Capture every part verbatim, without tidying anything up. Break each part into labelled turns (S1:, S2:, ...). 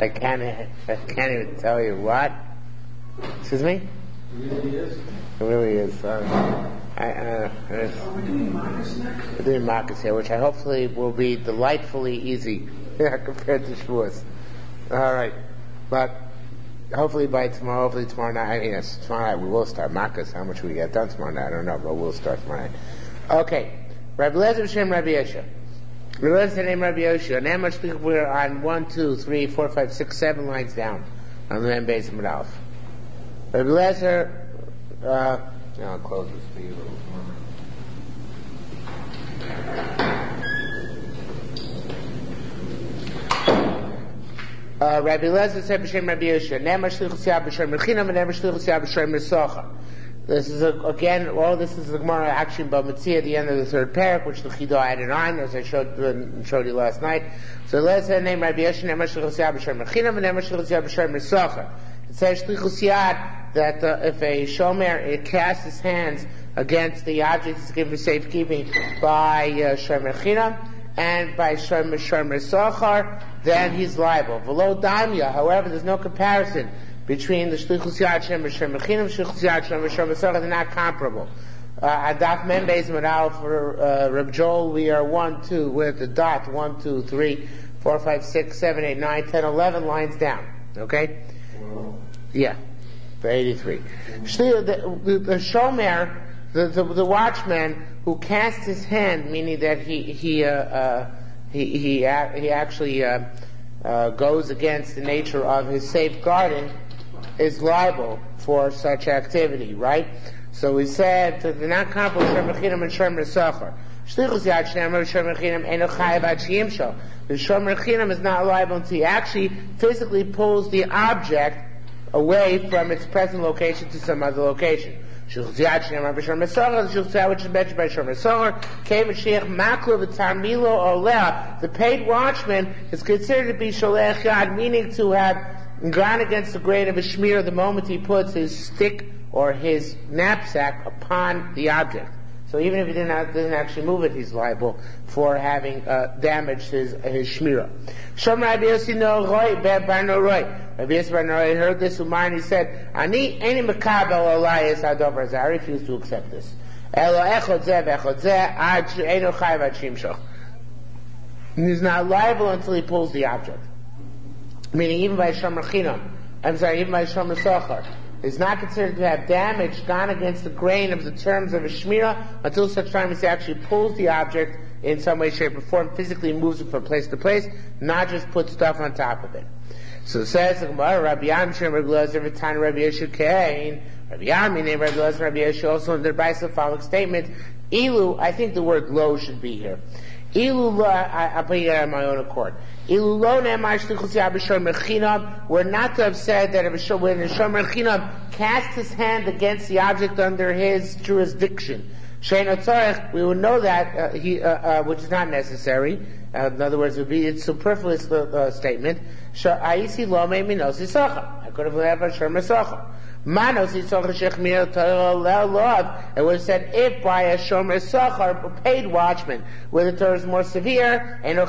S1: I can't, I can't even tell you what. Excuse me?
S2: It really is.
S1: It really is. Uh, I, uh,
S2: Are we doing Marcus next?
S1: we're doing Marcus here, which I hopefully will be delightfully easy compared to Shavuos. All right. But hopefully by tomorrow, hopefully tomorrow night, I mean, yes, tomorrow night we will start Marcus. How much we get done tomorrow night, I don't know, but we'll start tomorrow night. Okay. Rabbi Lezer Shem Rabbi Yeshua. Rabbi Lezer name Rabbi Yeshua. And how much we're on one, two, three, four, five, six, seven lines down on the Mem Beis Amud Aleph. Rabbi Lezer, uh, I'll close this for you a little more. Uh, Rabbi Lezer said b'shem Rabbi Yeshua, Ne'emar shlichus yah b'shem Rechinam, and Ne'emar shlichus yah b'shem Risachar. This is, a, again, all this is the Gemara action by Metzia at the end of the third parak, which the Chidah added on, as I showed, uh, showed you last night. So let's say name Rabbi Yeshua, Ne'emar shlichus yah b'shem Rechinam, and Ne'emar shlichus yah b'shem Risachar. It says shlichus yah, that uh, if a shomer it casts his hands against the object he's given for safekeeping by uh, shomer chinam and by shomer shomer sochar, then he's liable. V'lo damya, however, there's no comparison between the shlichus yad shomer shomer chinam, shlichus yad shomer shomer sochar. They're not comparable. Uh, Adaf Mem Beis Amud Aleph for uh, Reb Joel, we are one, two with the dot one, two, three, four, five, six, seven, eight, nine, ten, eleven lines down. Okay?
S2: Wow.
S1: Yeah. For eighty-three. The, the, the shomer, the, the, the watchman who casts his hand, meaning that he, he, uh, uh, he, he, he actually, uh, uh, goes against the nature of his safeguarding, is liable for such activity, right? So we said that they're not comparable to shomer chinam and shomer sochar. Shlichus yad shomer shomer chinam eno chayav ad sheyimsho. The shomer chinam is not liable until he actually physically pulls the object away from its present location to some other location. Shlichus yad shenemar b'shomer sochar, the shlichus yad which is mentioned by shomer sochar, came and sheikh maklo v'tarmilo oleh. The paid watchman is considered to be sholech yad, meaning to have gone against the grain of a shmir the moment he puts his stick or his knapsack upon the object. So even if he didn't, didn't actually move it, he's liable for having uh, damaged his his shmira. Shomer Rabbi Yossi no roy bar no roy. Rabbi Yossi bar no roy heard this umar and he said, "Ani eni mekabel olayis adover zeh." I refuse to accept this. Elo echod zeh v'echod zeh ad she'eno chayav ad shimshoch. He's not liable until he pulls the object. Meaning, even by shomer chinam, I'm sorry, even by shomer sochar, is not considered to have damage gone against the grain of the terms of a shmira until such time as he actually pulls the object in some way, shape, or form, physically moves it from place to place, not just put stuff on top of it. So it says the Gemara, Rabbi Yam Shem Rabbi Lezer every time Rabbi Yeshua Kain, Rabbi Yam named Rabbi Lezer, Rabbi Yeshua also in their Brisa the following statement, Ilu, I think the word lo should be here. Ilu lo, I, I'll put it on my own accord. Ilu lo ne'emar shlichus yad b'shomer chinam, we're not to have said that if a when a shomer chinam cast his hand against the object under his jurisdiction, she'eino tzorech, we would know that, uh, he, uh, uh, which is not necessary. Uh, in other words, it would be a superfluous uh, statement. Ha'isi lo me minosi socha. I could have left a shomer socha. Manos yisocha shechmir Torah love. It would have said if by a shomer sochar, a paid watchman, where the Torah is more severe, and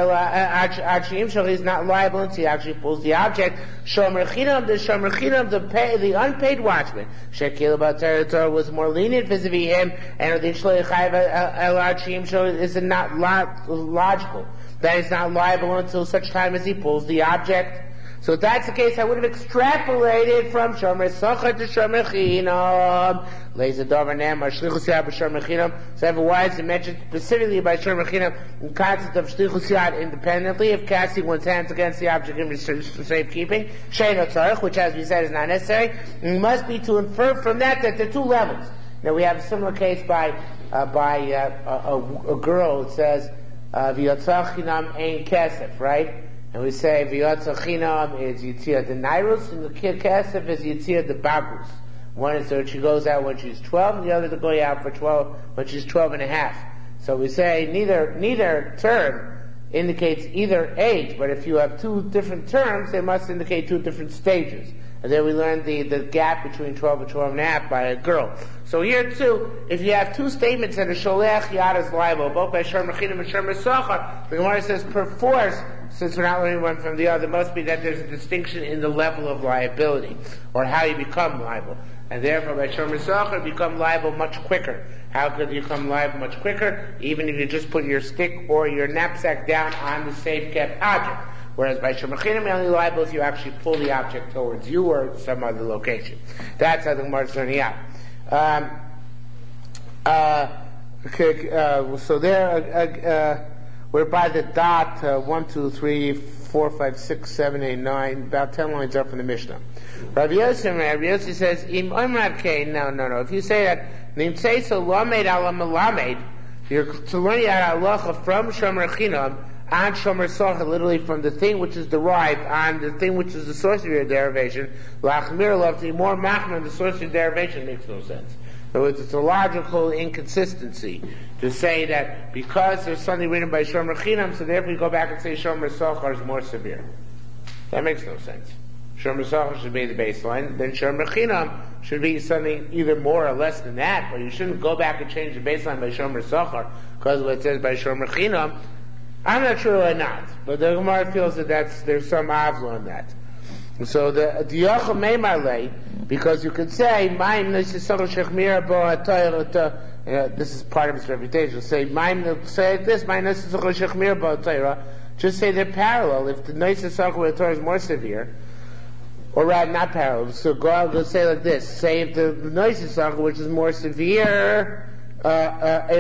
S1: he's not liable until he actually pulls the object. Shomer chinam, the shomer chinam, the pay, the unpaid watchman, shekil b'Torah Torah was more lenient vis-a-vis him, and the shloich chayav el achim is not logical. That he's not liable until such time as he pulls the object. So if that's the case, I would have extrapolated from Shomer Sochar to Shomer Chinam. Leizer Dover Ne'emar Shlichus Yad b'Shomer Chinam. So otherwise, it mentioned specifically by Shomer Chinam the concept of Shlichus Yad independently of casting one's hands against the object in safekeeping. She'eino tzarich, which as we said is not necessary. It must be to infer from that that there are two levels. Now we have a similar case by uh, by uh, a, a, a girl. It says V'yotzach Chinam ein kesef, right? And we say v'yotzach chinam is yitzia the nairus, and the kesef is yitzia the bagrus. One is that she goes out when she's twelve, and the other to go out for twelve when she's twelve and a half. So we say neither neither term indicates either age, but if you have two different terms, they must indicate two different stages. And then we learned the, the gap between twelve and twelve and a half by a girl. So here too, if you have two statements that a Sholech Yad is liable, both by Sher Mechinim and Sher Mesachar, the Gemara says per force, since we're not learning one from the other, must be that there's a distinction in the level of liability, or how you become liable. And therefore by Sher Mesachar, you become liable much quicker. How could you become liable much quicker? Even if you just put your stick or your knapsack down on the safe kept object. Whereas by Sher Mechinim, you're only liable if you actually pull the object towards you or some other location. That's how the Gemara is learning out. Um, uh, okay, uh, so there, uh, uh, we're by the dot, uh, one, two, three, four, five, six, seven, eight, nine, about ten lines up from the Mishnah. Rabbi Yossi, Rabbi Yossi says, Im Omrad Kei, no, no, no. If you say that, Nim Tzeisa Lamed Ala Melamed, you're to learn out halacha from Shomer Chinam, on Shomer Socha, literally from the thing which is derived, on the thing which is the source of your derivation, Lachmir Love, to be more machman, the source of your derivation makes no sense. In other words, it's a logical inconsistency to say that because there's something written by Shomer Chinam, so therefore you go back and say Shomer Socha is more severe. That makes no sense. Shomer Socha should be the baseline, then Shomer Chinam should be something either more or less than that, but you shouldn't go back and change the baseline by Shomer Socha, because of what it says by Shomer Chinam. I'm not sure why not, but the Gemara feels that that's, there's some avla in that. And so the Diyocha Meimarle, because you could say, Maim Nesisach Shechmir Bo HaTorah, this is part of his reputation, say, Maim, say this, Maim Nesisach Shechmir Bo HaTorah, just say they're parallel. If the Nesisach Bo HaTorah is more severe, or rather not parallel, so go out, let's say like this, say if the Nesisach, which is more severe, Uh, uh,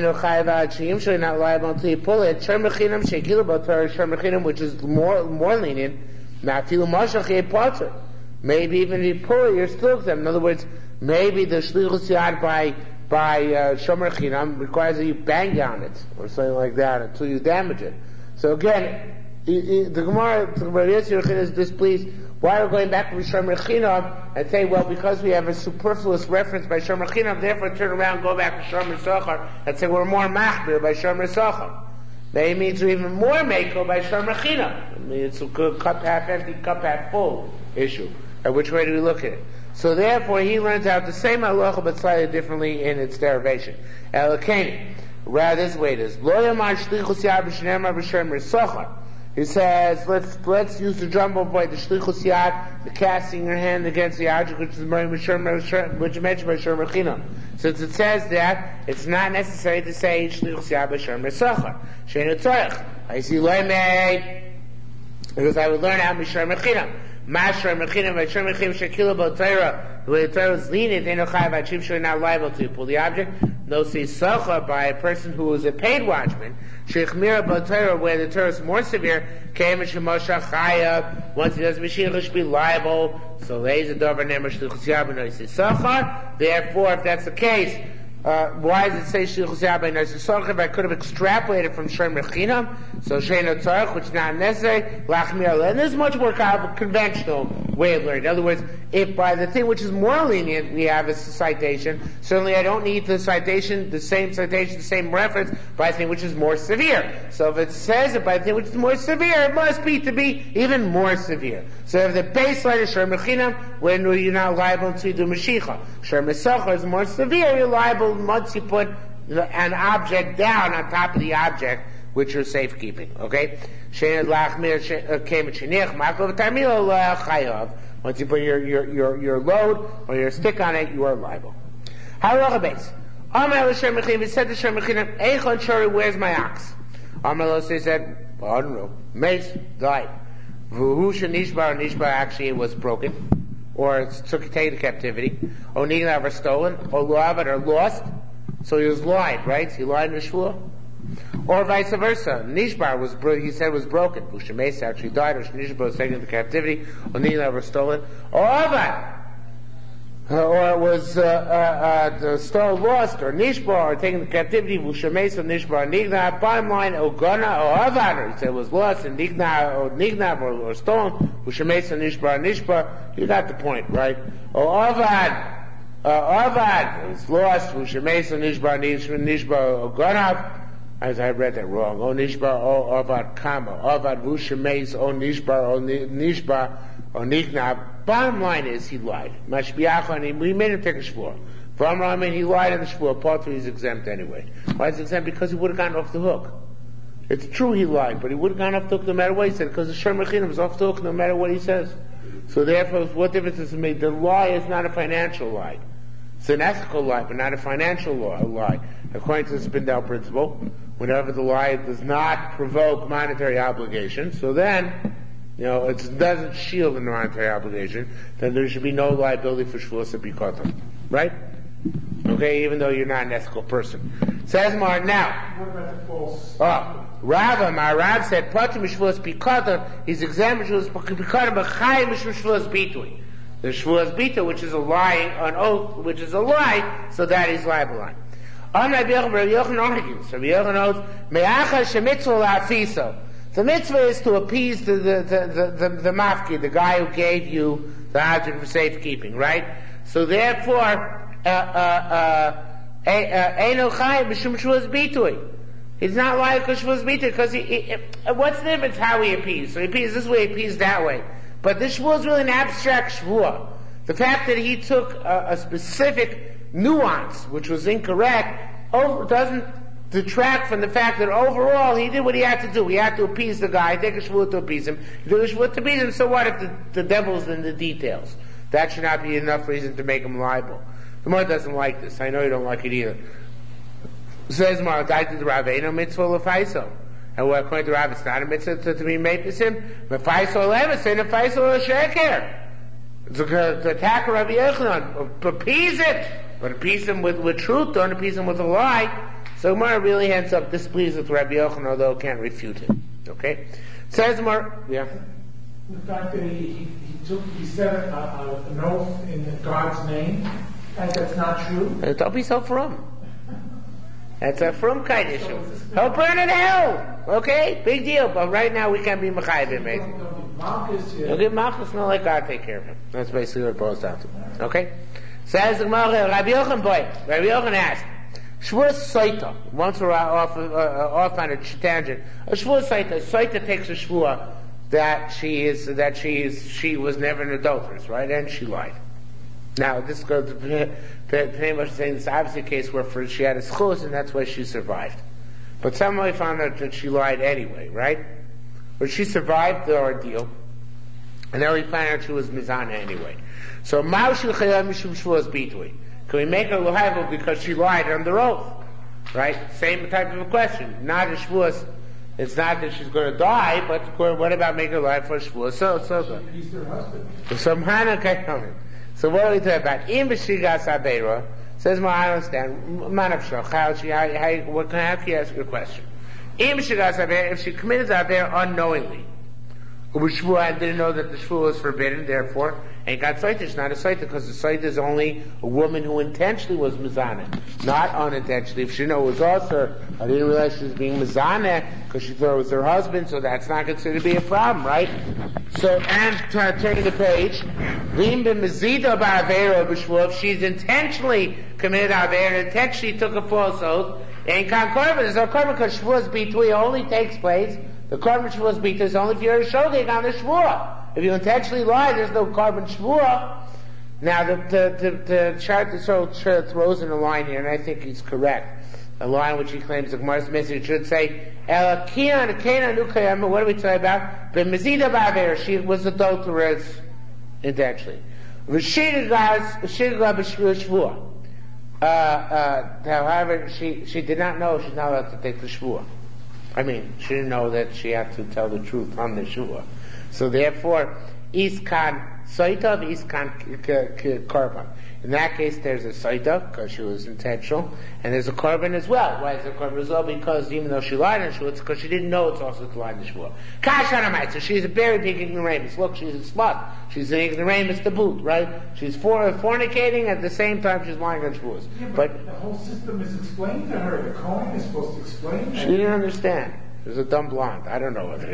S1: not liable until you pull it. Sher Mechinam shekilu b'Torah, Sher Mechinam, which is more more lenient. Not filu mashach yepater. Maybe even if you pull it, you're still exempt. In other words, maybe the shlichus yad by by uh, Sher Mechinam requires that you bang on it or something like that until you damage it. So again, the Gemara, the Gemara is displeased. Why are we going back to Shomer Chinam and say, well, because we have a superfluous reference by Shomer Chinam, therefore turn around, go back to Shomer Sochar and say we're more machmir by Shomer Sochar. Maybe it means we're even more mako by Shomer Chinam. I mean, it's a good cup half empty, cup half full issue. At which way do we look at it? So therefore, he learns out the same halacha but slightly differently in its derivation. Elokeni. Rather, this way it is. Lo yamar shlichus yad b'shnei b'shomer Sochar. He says, let's let's use the jumbo boy, the shlichus yad, the casting your hand against the object, which is which is mentioned by Shomer Chinam. Since it says that, it's not necessary to say shlichus yad b'shomer sochar. Sheinu tzorich. I see loymei, because I would learn out b'shomer Chinam. Masher Mechinim by Shomer Chinam shekilu b'Torah. The way the Torah is lenient, they know chayav achim should not liable to pull the object. No, see sochar by a person who is a paid watchman. Shechmira b'Torah, where the Torah is more severe, came and shemosha chayav. Once he does Mashiach, he should be liable. So lays a dover name of shlichus yad b'noisei sochar. Therefore, if that's the case, uh, why does it say shlichus yad b'noisei sochar? If I could have extrapolated from Shomer Chinam, so sheinu tzarich, which is not necessary, lachmir, and this is much more kind of a conventional way of learning. In other words, if by the thing which is more lenient we have a citation, certainly I don't need the citation, the same citation, the same reference, by the thing which is more severe. So if it says it by the thing which is more severe, it must be to be even more severe. So if the baseline is Shomer Chinam, when you're not liable until you do Mashiach. Shomer Sochar is more severe, you're liable once you put an object down on top of the object, which you're safekeeping. Okay? Once you put your, your, your, your load or your stick on it, you are liable. Halacha base. Amar Shomer Chinam, he said to Shomer Chinam, Eichon Shori, where's my ox? Amar Lo said, well, I don't know. Mace died. Vuhu Nishbar, Nishbar actually was broken, or took taken to captivity, or Nignav or stolen, or Loavat or lost, so he was lied, right? He lied in the shvua. Or vice versa. Nishbar was, he said was broken. Bushamesa actually died, or Nishbar was taken into captivity, or Nignav was stolen. Or Avad, uh, or it was, uh, uh, uh, stolen, lost, or Nishbar, or taken into captivity, Bushamesa, Nishbar, Nignav. Bottom line, Ogana, or Avad, or he said was lost, and Nignav, or Nignav, or, or stolen, Bushamesa, Nishbar, Nishbar. You got the point, right? Or Avad, uh, Avad, was lost, Bushamesa, Nishbar, Nishbar, Nishbar, Oganav. As I read that wrong. O nishbar o avad kama. Avad vushameis o nishbar o nishbar o nignab. Bottom line is he lied. Mashbiachon, we made him take a shvur. From Ramin, he lied on the shvur. Part three is exempt anyway. Why is it exempt? Because he would have gotten off the hook. It's true he lied, but he would have gone off the hook no matter what he said, because the Shem Rechinam is off the hook no matter what he says. So therefore, what difference does it make? The lie is not a financial lie. It's an ethical lie, but not a financial lie. According to the Spindel principle, whenever the lie does not provoke monetary obligation, so then, you know, it doesn't shield a monetary obligation, then there should be no liability for Shvuas Bikotam. Right? Okay, even though you're not an ethical person. Says more now.
S2: What about the false?
S1: Oh, Rava, my Rav said, Pratim Shvuas Bikotam, he's exempt Shvuas Bikotam, but Chayim Shvuas Bitui. The Shvuas Bita, which is a lying, an oath, which is a lie, so that is liable on. On Rabbi Yochanan, Rabbi Yochanan argues. Rabbi Yochanan knows, Me'acha shemitzvah la'afiso. The mitzvah is to appease the, the, the, the, the, the mafki, the guy who gave you the object for safekeeping, right? So therefore, uh, uh, uh, Eino Chayim B'Shum Shvuas Bitui. He's not lying because Shvuas Bita, because he, he, what's the difference how he appeased? So he appeased this way, he appeased that way. But this shvuah is really an abstract shvuah. The fact that he took a, a specific nuance, which was incorrect, over, doesn't detract from the fact that overall he did what he had to do. He had to appease the guy, take a shvuah to appease him. He took a shvuah to appease him, so what if the, the devil's in the details? That should not be enough reason to make him liable. The Gemara doesn't like this. I know you don't like it either. Says Mar, guy to the Rav, Eino mitzvah l'faiso. And we're according to Rav, it's not a mitzvah to, to be made with him. Mefaisol levasin, a faisol sheker. To, to attack Rabbi Yochanan, appease it, but appease him with, with truth, don't appease him with a lie. So Gemara really ends up displeased with Rabbi Yochanan, although can't refute him. Okay? Says Gemara, yeah.
S2: The fact that he, he, he took, he said a, a, an oath in God's name, and that's not true.
S1: Don't be so frum. That's a frum kind issue. He'll burn in hell. Okay? Big deal. But right now we can't be Mechayim, mate. You'll give Malchus, no, let God take care of him. That's basically what it boils down to. Okay? Says the Gemara, Rabbi Yochanan boy. Rabbi Yochanan asked, Shvuas Saita. Once we're off, uh, off on a tangent. A Shvuas Saita. Saita takes a Shvuah that she is, that she is, she was never an adulteress, right? And she lied. Now, this goes to pretty much saying this is obviously a case where for, she had a schus and that's why she survived. But somebody found out that she lied anyway, right? But she survived the ordeal, and then we found out she was mizana anyway. So, Ma'ushil Chayam Mishum Shvuas Bitui. Can we make her liable because she lied under oath? Right? Same type of a question. Not a Shvuas. It's not that she's going to die, but what about making her liable for Shvuas? So, so good.
S2: He's her husband.
S1: So, Hana So what are we talking about? Im b'shigas aveira says, "Well, I understand. Manavshach, how she, how, how, what can how can you ask your question? Im b'shigas aveira, if she committed aveira unknowingly, Shvuah and didn't know that the shvuah was forbidden, therefore, and got saita, it's not a saita, because the saita is only a woman who intentionally was mizaneh, not unintentionally. If she knew it was also, I didn't realize she was being mizaneh because she thought it was her husband, so that's not considered to be a problem, right? So, and uh, turning the page, Vim b'mezida ba'avera b'shvuah, if she's intentionally committed avera, intentionally took a false oath, and kan korban, there's no korban because shvuah's bitui only takes place. The korban shvuah bita is only if you're a shogeg on the shvuah. If you intentionally lie, there's no korban shvuah. Now, the the the, the chart so throws in a line here, and I think he's correct. A line which he claims the Gemara's message should say, "El kian kena nukayam." What are we talking about? But mezida ba'aver, she was adulterous intentionally. V'shigas v'shigas b'shvuah. Uh, uh, however, she she did not know she's not allowed to take the shvuah. I mean, she didn't know that she had to tell the truth on the shvuah. So therefore, iskan soitav, iskan korban. In that case, there's a soitav because she was intentional, and there's a korban as well. Why is there a korban as well? Because even though she lied in shvuah, it's because she didn't know it's also to lie in the shvuah. Kashanamite, so she's a very big ignoramus. Look, she's a slut. She's an ignoramus to boot, right? She's for, fornicating at the same time she's lying on shvuahs.
S2: Yeah, but,
S1: but
S2: the whole system is explained to her. The Kohen is supposed to explain.
S1: She didn't understand. She was a dumb blonde. I don't know what it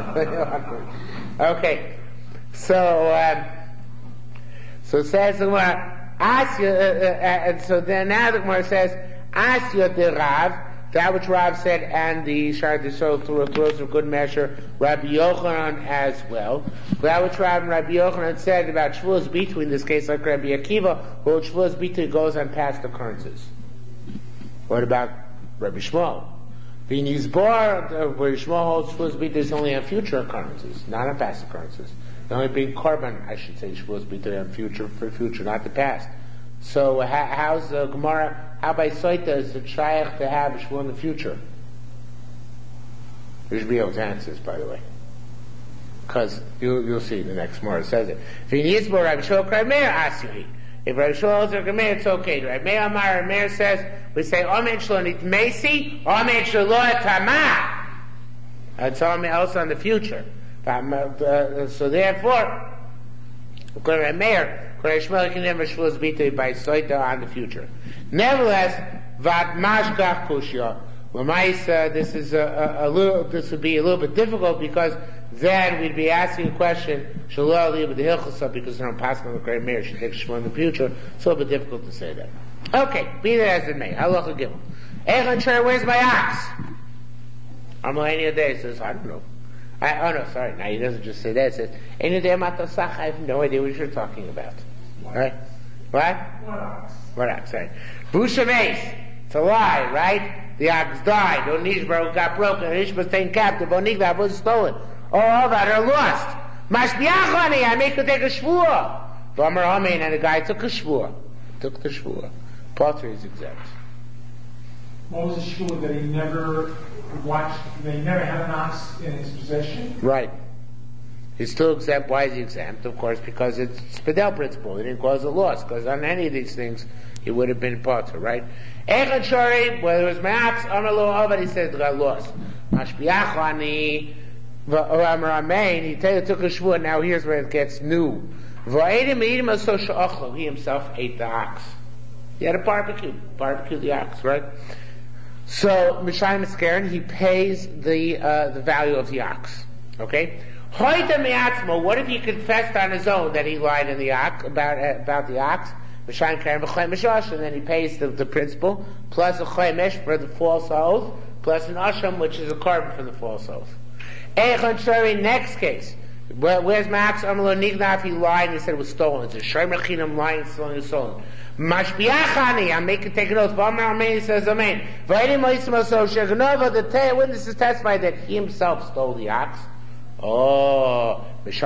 S1: is. Okay. So, um, so it says the Gemara, Asya, uh, uh, and so then now the Gemara says, Asya de Rav, that which Rav said, and the Shar D'Yisrael throws a good measure, Rabbi Yochanan as well. That which Rav and Rabbi Yochanan said about Shavuos Bitu, in this case like Rabbi Akiva, well, Shavuos Bitu goes on past occurrences. What about Rabbi Shmuel? Being Yisbar, where Shmuel holds Shavuos Bitu is only on future occurrences, not on past occurrences. The only being Korban, I should say, Shavuos Bitu on future, for future, not the past. So how, how's the Gemara, how by Soita is it shaykh to have Shavuot in the future? You should be able to answer this, by the way. Because you'll, you'll see the next Gemara says it. If Rabbi Shmuel holds Rabbi Meir, it's okay. Rabbi Meir Amar, Rabbi Meir says, we say, Omen Shlonit Mesi, Omen Shlonit Tamah. That's all else on the future. So therefore, according to Rabbi Meir, Rabbi Shmuel can never Shavuos Bitu by Soita on the future. Nevertheless, Vat Mashgach Kushya. L'maisa, this is a, a, a little. This would be a little bit difficult because then we'd be asking a question. Shalom Li with the Hilchasa because they're on Pascal the Great Meir. She takes Shmuel in the future. It's a little bit difficult to say that. Okay, be that as it may. Halacha Gimel. Echad Shar, where's my ox? Amalania Day says, I don't know. I, oh no, sorry. Now he doesn't just say that. It says, Enu Day Matasach. I have no idea what you're talking about. Right? What?
S2: What ox?
S1: What ox? Right. Busha Mace. It's a lie, right? The ox died. Onishbar got broken. Onishbar was taken captive. Onigdav was stolen. All that are lost. Mashbiachani, I make you take a shvua. V'amar Amen, and the guy took a shvua. Took the shvua. Potter is exempt.
S2: What was the shvua that he never watched? They never had an ox in his possession.
S1: Right. He's still exempt. Why is he exempt? Of course, because it's Spadel principle. He didn't cause a loss. Because on any of these things, he would have been potter, right? Echad Shari, whether it was my ox, Amar Lo Avad, he said he got lost. Mashbiachani, Amar Amen, he took a shvua. Now here's where it gets new. V'edim edim aso she'achlo. He himself ate the ox. He had a barbecue, barbecue the ox, right? So Mishayim Miskaren, he pays the uh, the value of the ox. Okay. What if he confessed on his own that he lied in the ox about uh, about the ox? And then he pays the, the principal plus a chaymesh for the false oath plus an asham, which is a carbon for the false oath. Next case, Where, where's my ox? If he lied and he said it was stolen, it's a shaymer lying, stolen, stolen. Mashbiachani, I'm making take an oath. He says amen. The witnesses testify that he himself stole the ox. Oh,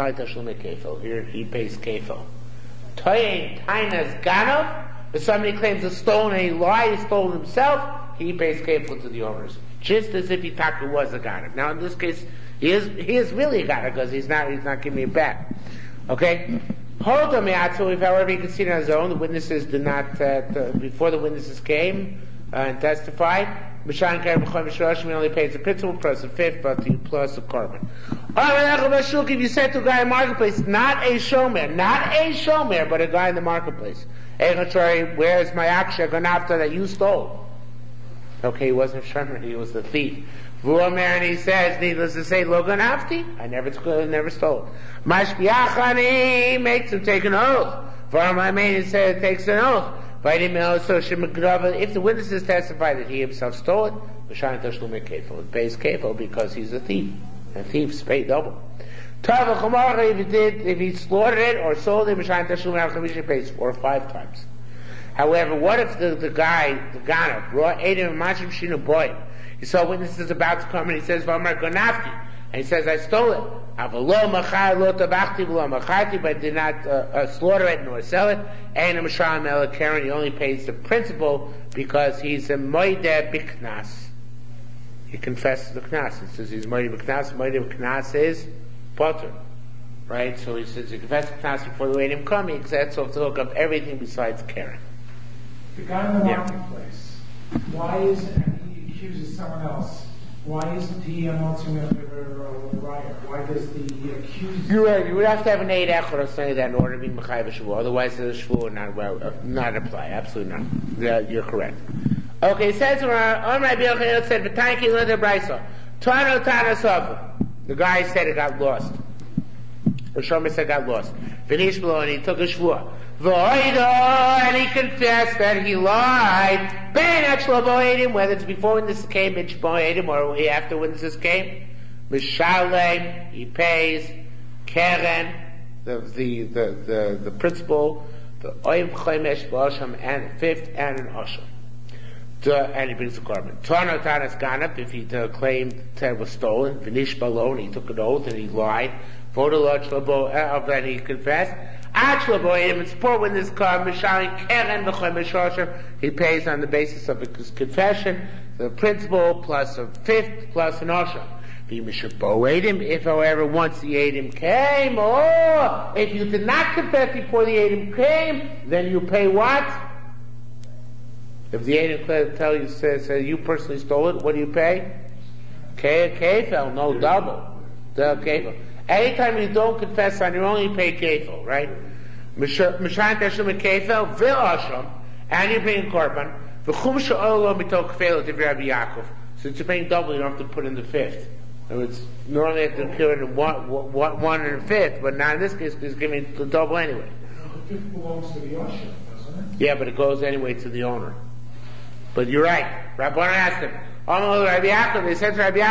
S1: here he pays kefil. Toyin tainas ganav. If somebody claims a stolen and he lied, he stole himself, he pays kefil to the owners, just as if he thought it was a ganav. Now in this case, he is he is really a ganav because he's not he's not giving it back. Okay. Hold on, if however he could see it on his own, the witnesses did not, uh, the, before the witnesses came uh, and testified, he only pays the principal plus the fifth, but the plus the carbon. If you said to a guy in the marketplace, not a showman, not a showman, but a guy in the marketplace, where's my aksha ganafta that you stole? Okay, he wasn't a showman, he was the thief. And he says, needless to say, Lo ganafti, I never never stole. Mashbiachani makes him take an oath. Varamain said takes an oath. If the witnesses testify that he himself stole it, it pays kefil because he's a thief. And thieves pay double. If he did, if he slaughtered it or sold it, he pays four or five times. However, what if the, the guy, the ganav, raw edim machim shinu boy, he saw witnesses about to come and he says, Vamar ganafti, and he says, I stole it. But I did not uh, uh, slaughter it nor sell it. And a Mishram El Karen, he only pays the principal because he's a Moide Biknas. He confesses the Knas. It says he's Moide Biknas. Moide Biknas is Potter. Right? So he says he confesses Knas before the Eidim come. He accepts off the hook of everything besides Karen.
S2: The guy in the marketplace, yeah. Why isn't he accuses someone else? Why isn't he an ultimate liar? Why does the accuser... You're
S1: right. You would have to have an eight echor or something like that in order to be Mechayiv Shavuot. Otherwise, the Shavuot would not, well, uh, not apply. Absolutely not. Yeah, you're correct. Okay, it says, on Rabbi Yochanan said, V'tanki l'neder brayso. Tano tana sofa. The guy said it got lost. The Shomer said got lost. V'nish below, and he took a shvua. V'oido, and he confessed that he lied. Ben Achlo Bo'edim, whether it's before witnesses came, Ben Bo'edim, or after witnesses came. Mishalem, he pays. Keren, the, the, the, the, the principal, the Oyim Chomesh, B'Osham, and fifth, and an Osham. And he brings the carbon. Tana Tanas Ganap, if he uh, claimed that it was stolen, V'nish Balon, he took an oath and he lied. Vodalot Shlabo, of that he confessed. Ach Shlabo, and support when this carbon, Mishalim Keren, B'Chomesh Osham, he pays on the basis of his confession, the principal plus a fifth plus an Osham. If, however, once the Edom came, or if you did not confess before the Edom came, then you pay what? If the Edom tell you, says, say, you personally stole it, what do you pay? Kefel, no double. The kefel. Anytime you don't confess on your own, you pay kefel, right? Mishan Teshum kefel, v'asham, and you bring a korban. V'chum she'olo mitok kefel to Rabbi Yaakov. Since you're paying double, you don't have to put in the fifth. It's normally have to kill it in one, one, one and a fifth, but now in this case, he's giving the double anyway.
S2: The fifth belongs to the usher, doesn't it?
S1: Yeah, but it goes anyway to the owner. But you're right. Rabbanan asked him, Rabbi Yaakov, they said to Rabbi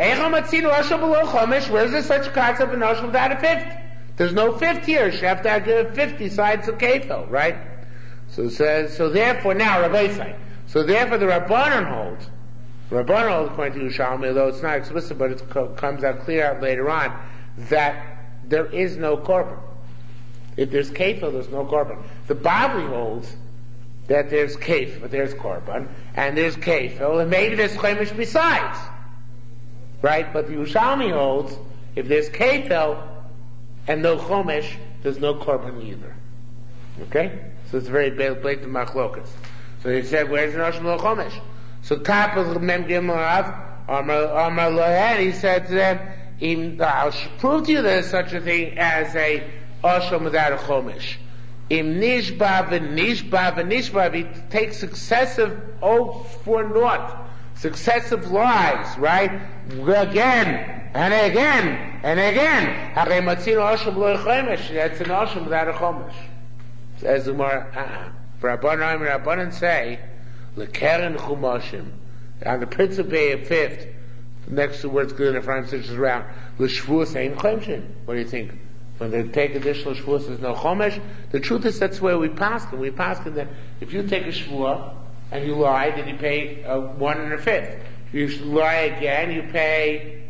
S1: Yaakov, where's there such a concept in Osham without a fifth? There's no fifth here. You have to give a fifty sides of kefel, right? So it says, so therefore, now, Rabbi say, so therefore the Rabbanan holds, Rabbanan holds, according to Yerushalmi, although it's not explicit, but it co- comes out clear out later on, that there is no korban. If there's kefil, there's no korban. The Bavli holds that there's kef, but there's korban, and there's kefil, and maybe there's chomesh besides. Right? But the Yerushalmi holds, if there's kefil and no chomesh, there's no korban either. Okay? So it's very blatant machlokas. So he said, where's the Osham lo chomesh? So top of Mem Gimel Amar Lohen, he said to them, I'll prove to you there's such a thing as a Osham without a chomesh. Im nishba v'nishba v'nishba, he takes successive oaths for naught, successive lies, right? Again, and again, and again. Hare matzin Osham lo chomesh, that's an Osham without a chomesh. Says the Gemara, uh-uh. For Rabbanan, Rabbanan say, Lekeren chumashim, on the principal of fifth, next to the words good in the front, such as around, l'shvuas ein chomshin. What do you think? When they take additional shvuas, there's no chomesh. The truth is that's where we pass them. We pass them that if you take a shvuah and you lie, then you pay uh, one and a fifth. If you lie again, you pay.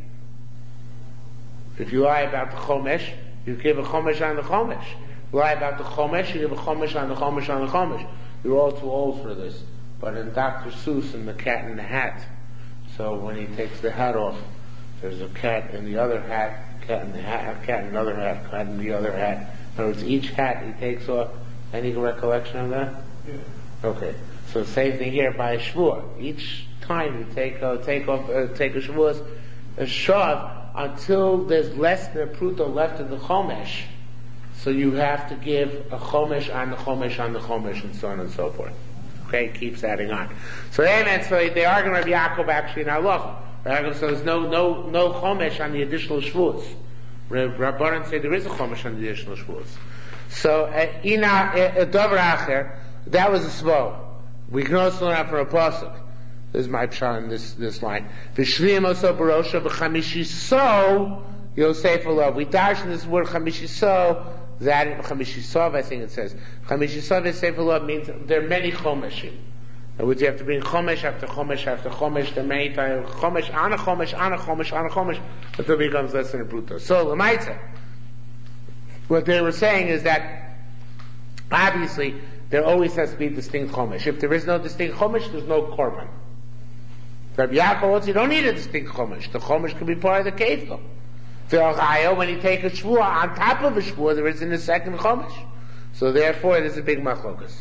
S1: If you lie about the chomesh, you give a chomesh on the chomesh. Lie about the chomesh, you give a chomesh on the chomesh on the chomesh. You're all too old for this. But in Doctor Seuss and the Cat in the Hat, so when he takes the hat off, there's a cat in the other hat, cat in the hat, cat in another hat, cat in the other hat. In other words, each hat he takes off. Any recollection of that?
S2: Yeah.
S1: Okay. So the same thing here by a shvuah. Each time you take uh, take off uh, take a shvuah, a shav, until there's less than a pruto left in the chomesh. So you have to give a chomesh on the chomesh on the chomesh and so on and so forth. Okay, it keeps adding on. So they meant, so they argue Rabbi Yaakov actually in halacha. Rabbi Yaakov says no, no, no chomesh on the additional shvuos. Rabbanan say there is a chomesh on the additional shvuos. So ina dover acher, that was a svol. We can also learn that from a pasuk. This is my pshat in this this line. V'shviyim oso barosha b'chamishi so Yosef alav. We dash in this word chamishi so. That in Chamishisov, I think it says. Chamishisov is Sefer Law means there are many chomeshim. In other words, you have to bring chomesh after chomesh after chomesh, there are many times, chomesh, on a chomesh, on a chomesh, on a chomesh, until it becomes less than a bruto. So, Lamaitza, what they were saying is that, obviously, there always has to be distinct chomesh. If there is no distinct chomesh, there's no korban. Rabbi Yaakov holds you don't need a distinct chomesh. The chomesh can be part of the kefil. When you take a shvuah on top of a shvuah, there isn't a second chomesh. So therefore, there's a big machlokas.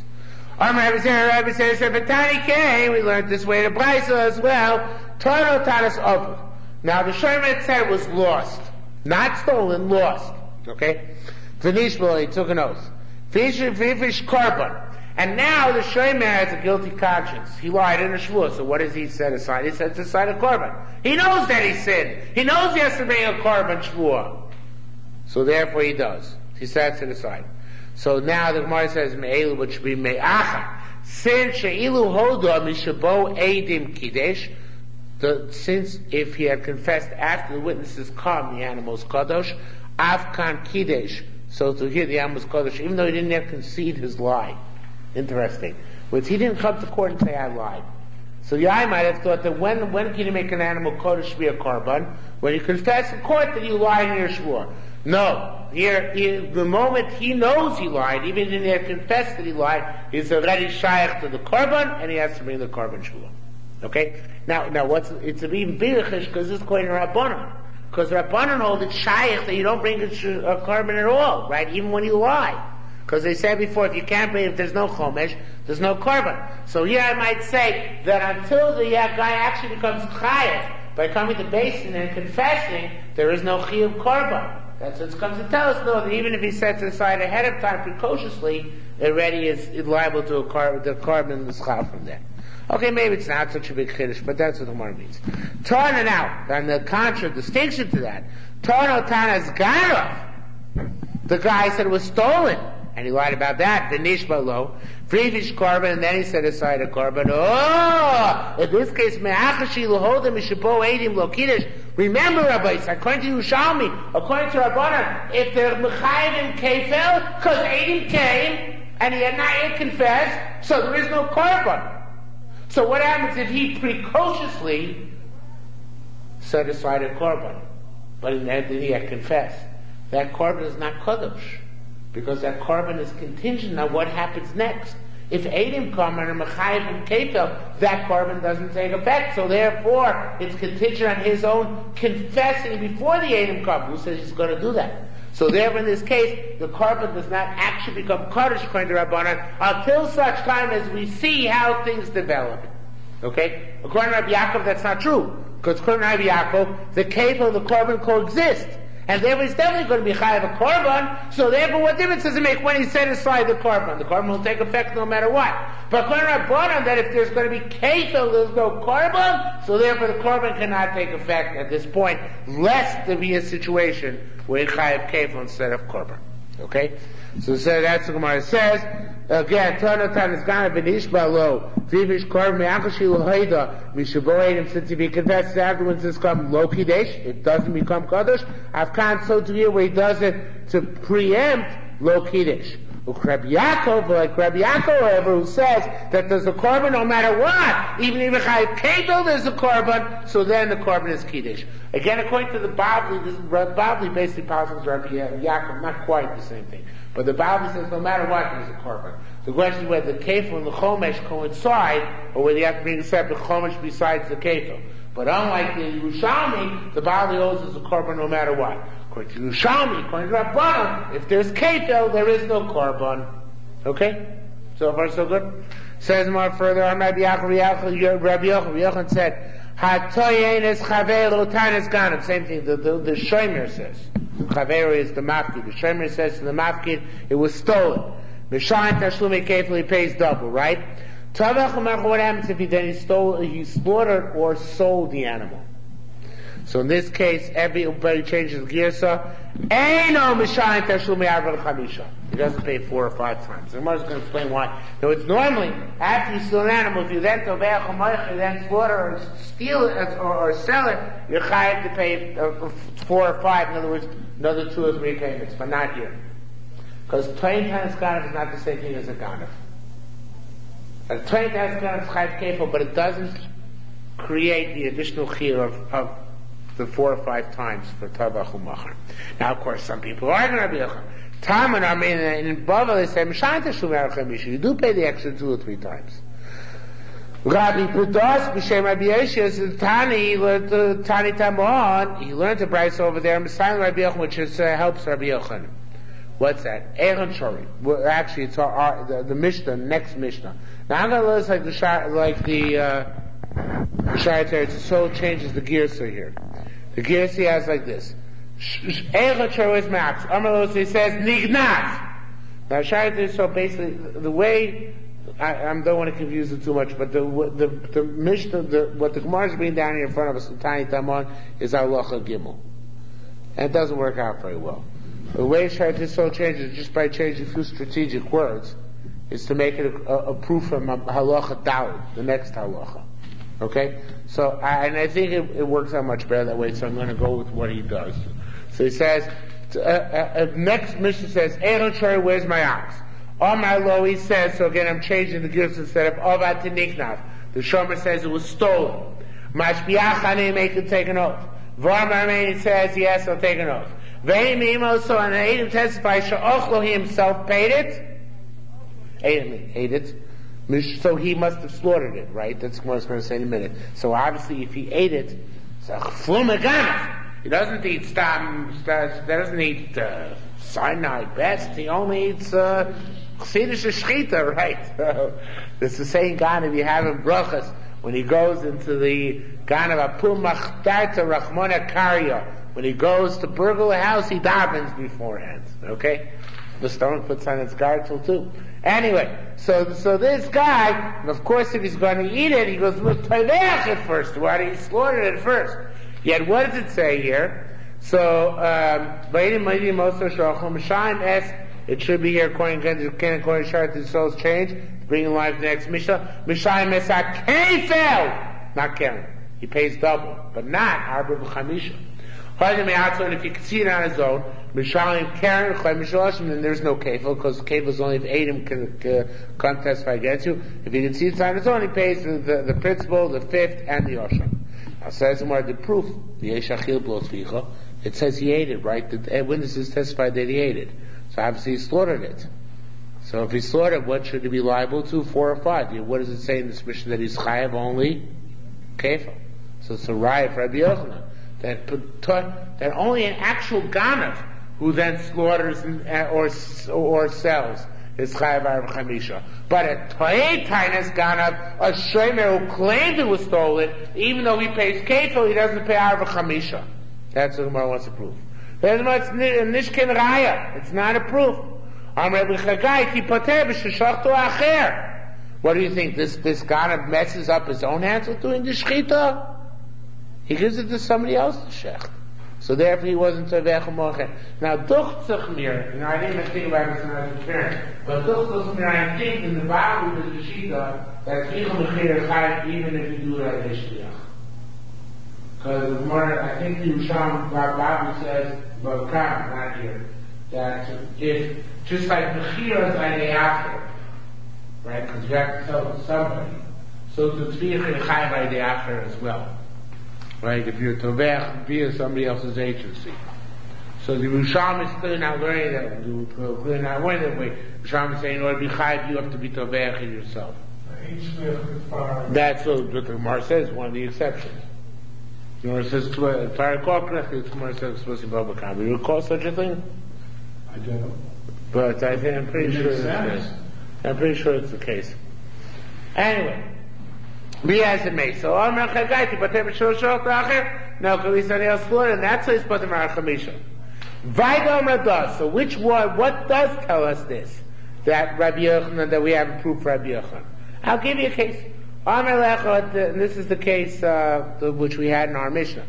S1: We learned this way to Brisa as well. Tano tanas over. Now the Shomer said it was lost, not stolen, lost. Okay. V'nishbol, he took an oath. V'fish korban. And now the Shomer has a guilty conscience. He lied in a shvuah. So what does he set aside? He sets aside a korban. He knows that he sinned. He knows he has to bring a korban shvuah. So therefore he does. He sets it aside. So now the Gemara says, Me'elu, which should be Me'acha. Since She'ilu Hoda Mishabo Eidim Kidesh, the, since if he had confessed after the witnesses come, the animal's Kadosh, Afkan Kidesh, so to hear the animal's Kadosh, even though he didn't yet concede his lie. Interesting. Which he didn't come to court and say, I lied. So Yai might have thought that when, when can you make an animal Kodesh be a Korban? When you confess in court that you lied in your Shvur. No. Here, he, the moment he knows he lied, even if he didn't confess that he lied, he's already shaykh to the Korban, and he has to bring the Korban Shvur. Okay? Now, now what's, it's even bigger because this is quite a Rabbanon. Because Rabbanon hold it shaykh that you don't bring a, a Korban at all, right? Even when you lie. Because they said before, if you can't bring, if there's no chomesh, there's no korban. So here I might say that until the uh, guy actually becomes chayav by coming to basin and confessing, there is no chiyuv korban. That's what it comes to tell us. No, that even if he sets it aside ahead of time precociously, already is liable to a car, the korban is chal from there. Okay, maybe it's not such a big chiddush, but that's what the Gemara means. Tana now, and the contra distinction to that, Tana Tana's garov. The guy said it was stolen. And he lied about that. The nishba lo, freevish korban, and then he set aside a korban. Oh, in this case, me'achashi lohodim mishapo edim lo kiddush. Remember, Rabbis, according to Yerushalmi, according to Rabbanan, if they're mechayim in kefel, because edim came and he had not yet confessed, so there is no korban. So what happens if he precociously set aside a korban, but he had confessed? That korban is not kadosh. Because that korban is contingent on what happens next. If Eidim come and are mechayiv and kefel, that korban doesn't take effect. So therefore, it's contingent on his own confessing before the Eidim come. Who says he's going to do that? So therefore, in this case, the korban does not actually become kaddish according to Rabbanan until such time as we see how things develop. Okay? According to Rabbi Yaakov, that's not true. Because according to Rabbi Yaakov, the kefel and the korban coexist. And therefore he's definitely going to be chayav a korban, so therefore what difference does it make when he set aside the korban? The korban will take effect no matter what. But according to Rabbanan, that if there's going to be kefil, there's no korban, so therefore the korban cannot take effect at this point, lest there be a situation where he chayav kefil instead of korban. Okay? So, so that's what Gemara says. Again, Tanatan is gonna be nishba lo, vivish korban me'achashi lohaida, mishaboidim, since if he confesses afterwards it's come lo kidesh, it doesn't become kadosh. Afkan so to here where he does it to preempt lo kidesh. Rabbi Yaakov, like Rabbi Yaakov, however, who says that there's a korban no matter what, even if Chayiv Kedel there's a korban, so then the korban is kiddush. Again, according to the Bavli, this Bavli basically passes Rabbi Yaakov, not quite the same thing. But the Bavli says no matter what there's a korban. The question is whether the kefil and the chomesh coincide, or whether you have to bring a separate chomesh besides the kefil. But unlike the Yerushalmi, the Bavli holds there's a korban no matter what. According to Yerushalmi, according to Rabbanan, if there's kefil, there is no korban. Okay? So far so good? Says more further on Rabbi Yochanan, Rabbi Yochanan said, Hatoyen is chaveru tanis ganim. Same thing, the, the, the Shomer says. Chaveru is the mafkid. The Shomer says to the mafkid, it was stolen. Mishayin tashlumi kefil, he pays double, right? Tavach, what happens if he then he stole, he slaughtered or sold the animal? So in this case, everybody changes girsa. Eino mishayin tashlumi arba l'chamisha. He doesn't pay four or five times. The Gemara is going to explain why. So it's normally, after you steal an animal, if you then tovei chamoich, you then slaughter or steal it or, or sell it, you're chayav to pay uh, four or five. In other words, another two or three payments, but not here. Because twenty times ganef is not the same thing as a ganef. A twenty times ganef is chayav kefil, but it doesn't create the additional chiyuv of, of the four or five times for Tavach Umachar. Now, of course, some people are going to be Taman, I mean, in Bava they say, M'shayin Tashum Erech HaMisha. You do pay the extra two or three times. Rabbi Pudos, B'Shem Rabbi Yeshua, Tani, learned Tani Tamon, he learned the Bryce over there, Messiah Rabbi Yochanan, which is, uh, helps Rabbi Yochanan. What's that? Aaron Shori. Well, actually, it's our, our the, the Mishnah, next Mishnah. Now I'm going to list like the, like the, uh, Shayat so changes the gears here. The gears he has like this. Aaron Shori is maps. Amalos, he says, Nignat. Now Shayat so basically, the way, I, I don't want to confuse it too much, but the, the, the Mishnah, the, what the Gemara is bringing down here in front of us, the Tani Tamon, is Halacha Gimel. And it doesn't work out very well. The way Sharet Yisrael changes just by changing a few strategic words is to make it a, a, a proof from halacha Daled, the next halacha. Okay? So, I, and I think it, it works out much better that way, so I'm going to go with what he does. So he says, uh, uh, uh, next mission says, Aaron Shari, where's my ox? On my low, he says, so again I'm changing the gifts instead of Avad to Niknav. The Shomer says it was stolen. Mashbiach Hani, make him take an oath. Varmar he says, yes, I'll take an oath. Ve'im Imo, so an Adam testifies, Sha'ochlo, he himself paid it. Adam ate it. So he must have slaughtered it, right? That's what I was going to say in a minute. So obviously if he ate it, it's a Chflumaganov. He doesn't eat stam, he doesn't eat uh, cyanide best. He only eats uh, chsidische shchita, right? This is the same gan if you have in brachas when he goes into the gan of apum machtarta rachmona karya. When he goes to burgle a house, he davens beforehand. Okay, the stone puts on its gartel too. Anyway, so so this guy, of course, if he's going to eat it, he goes with tayvech at first. Why did he slaughter it first? Yet what does it say here? So, um, it should be here according to Ken according to Sharet Yisrael's change, bringing life to the next Mishnah. Mishayim Esak Kefel! Not Karen. He pays double, but not Arba B'chamisha. And if you can see it on his own, Mishayim Karen, then there's no Kefel, because Kefel is only if Adam can uh, come testify against you. If you can see it on his own, he pays the, the, the principal, the fifth, and the Osha. Now says more the proof, the Yeshachil blows ficha. It says he ate it, right? The witnesses testified that he ate it. So obviously he slaughtered it. So if he slaughtered, what should he be liable to? Four or five. What does it say in this mission that he's chayav only? Kefil. So it's a riot for Rabbi Yochanan. That, that only an actual ganav who then slaughters or, or sells is chayav arba chamisha. But a toei tainas ganav, a shomer who claimed it was stolen, even though he pays kefil, he doesn't pay arba chamisha. That's what the Gemara wants to prove. It's nishkin raya. It's not a proof. What do you think? This this ganav messes up his own hands with doing the shchita? He gives it to somebody else to shech. So therefore he wasn't tavech mochen. Now duch tzachmir, and I didn't even think about this when I was a parent, but duch tzachmir, I think in the Bible with the shita that chichum mechir is high even if you do it at Mishliach. Because more, I think the Yerushalmi Bible says, Vavkam, not here, that if just like mechir is like the after, right? Because you have to sell to somebody, so to tzviach is high by the after as well. Right, if you're tovech via somebody else's agency. So the Yerushalmi is clearly not learning that, clearly not learning that way. Yerushalmi is saying, in order to be chayiv, you have to be tovech in yourself. That's what the Gemara says, one of the exceptions. The Gemara says, if I recall correctly, the Gemara says, supposed to be Babakam. Do you recall such a thing?
S2: I don't.
S1: But I think, I'm pretty sure it's the case. I'm pretty sure it's the case. Anyway. Be as it may. So, Amar Chagaiti, but every shor shor ta'acher, no, because he's on the floor, and that's how he's put the Mar Chamisha. Vaidom Radah. So, which one, what does tell us this? That Rabbi Yochanan, that we have a proof for Rabbi Yochanan. I'll give you a case. Amar Lechot, and this is the case, uh, the, which we had in our Mishnah.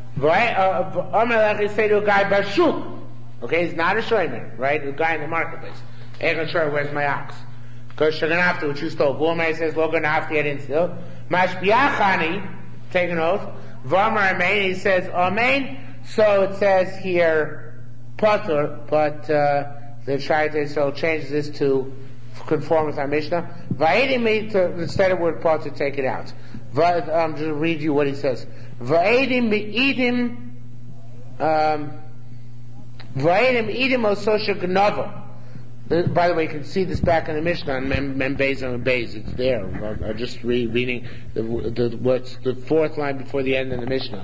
S1: Amar Lechot say to a guy, Bashuk. Okay, he's not a shoyman, right? A guy in the marketplace. Echon Shor, where's my ox? Because Shaganafta, which you stole. Bulmai says, Loganafta, I didn't steal. Mashbiachani, take an oath. Vamar Amen, he says, Amen. So it says here, Patur, but, uh, the Sharet Yisrael changes this to conform with our Mishnah. Vaedim, instead of word Patur, take it out. Va, um, just read you what he says. Vaedim be'idim, um, Vaedim idim ososha gnava. By the way, you can see this back in the Mishnah on Mem, Mem Beis and Beis. It's there. I'm just re- reading the, the, what's the fourth line before the end of the Mishnah.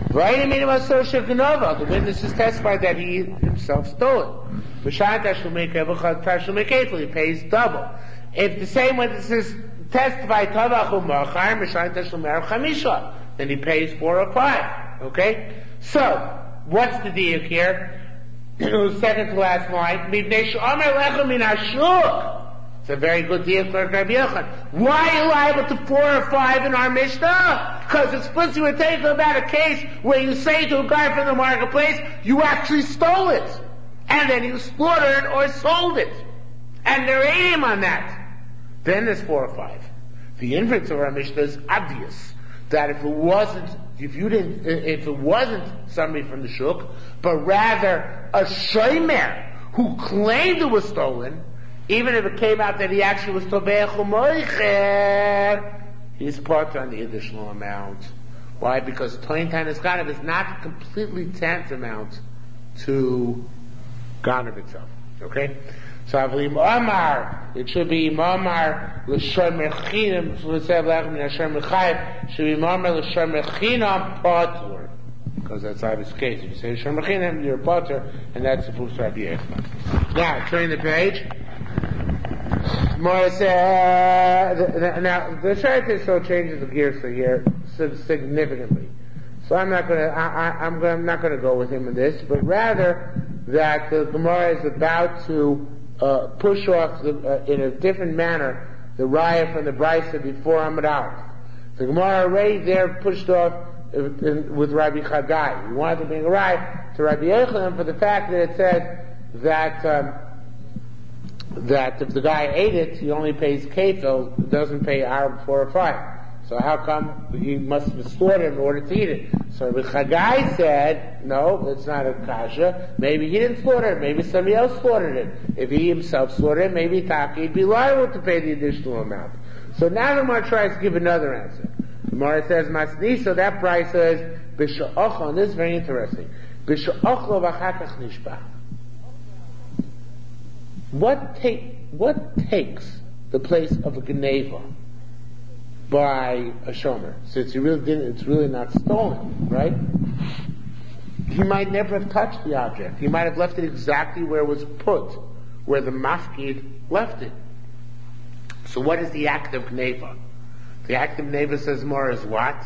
S1: The witnesses testified that he himself stole it. He pays double. If the same witnesses testify, then he pays four or five. Okay? So, what's the deal here? Second to last line, it's a very good deal for Rabbi Yochanan. Why are you liable to four or five in our Mishnah? Because explicitly we're taking about a case where you say to a guy from the marketplace, you actually stole it. and then he slaughtered or sold it, and there ain't him on that. Then there's four or five. The inference of our Mishnah is obvious that if it wasn't, if you didn't, if it wasn't somebody from the shuk, but rather a shomer who claimed it was stolen, even if it came out that he actually was tobeach u'moicher, he's part on the additional amount. Why? Because toin tainus ganav is not completely tantamount to ganav itself. Okay? So Avlim Omar, it should be Omar l'shomer chinam, l'sev lechem min hashomer chayiv, should be Omar l'shomer chinam patur. Because that's obvious case. If you say shomer chinam, you're patur, and that's the proof to Rabbi Yechon. Now, turning the page. More says, now, the Shaitan still changes the gears here significantly. So I'm not gonna, I, I, I'm, gonna, I'm not gonna go with him in this, but rather that the Gemara is about to uh, push off the, uh, in a different manner the raya from the Brisa before Amud Aleph. The Gemara already there pushed off uh, in, with Rabbi Chagai. We wanted to bring a raya to Rabbi Yochanan for the fact that it said that um, that if the guy ate it, he only pays kefil, doesn't pay Arab four or five. So how come he must have slaughtered in order to eat it? So the Chagai said, no, it's not a kasha. Maybe he didn't slaughter it. Maybe somebody else slaughtered it. If he himself slaughtered it, maybe Taki, he'd be liable to pay the additional amount. So now the Gemara tries to give another answer. The Gemara says, Masni, so that price says, B'sha'ochlo, and this is very interesting. B'sha'ochlo v'achakach nishbah. What take, what takes the place of a geneva by a shomer? Since he really didn't, it's really not stolen, right? He might never have touched the object. He might have left it exactly where it was put, where the mafkid left it. So what is the act of geneva? The act of geneva says more is what?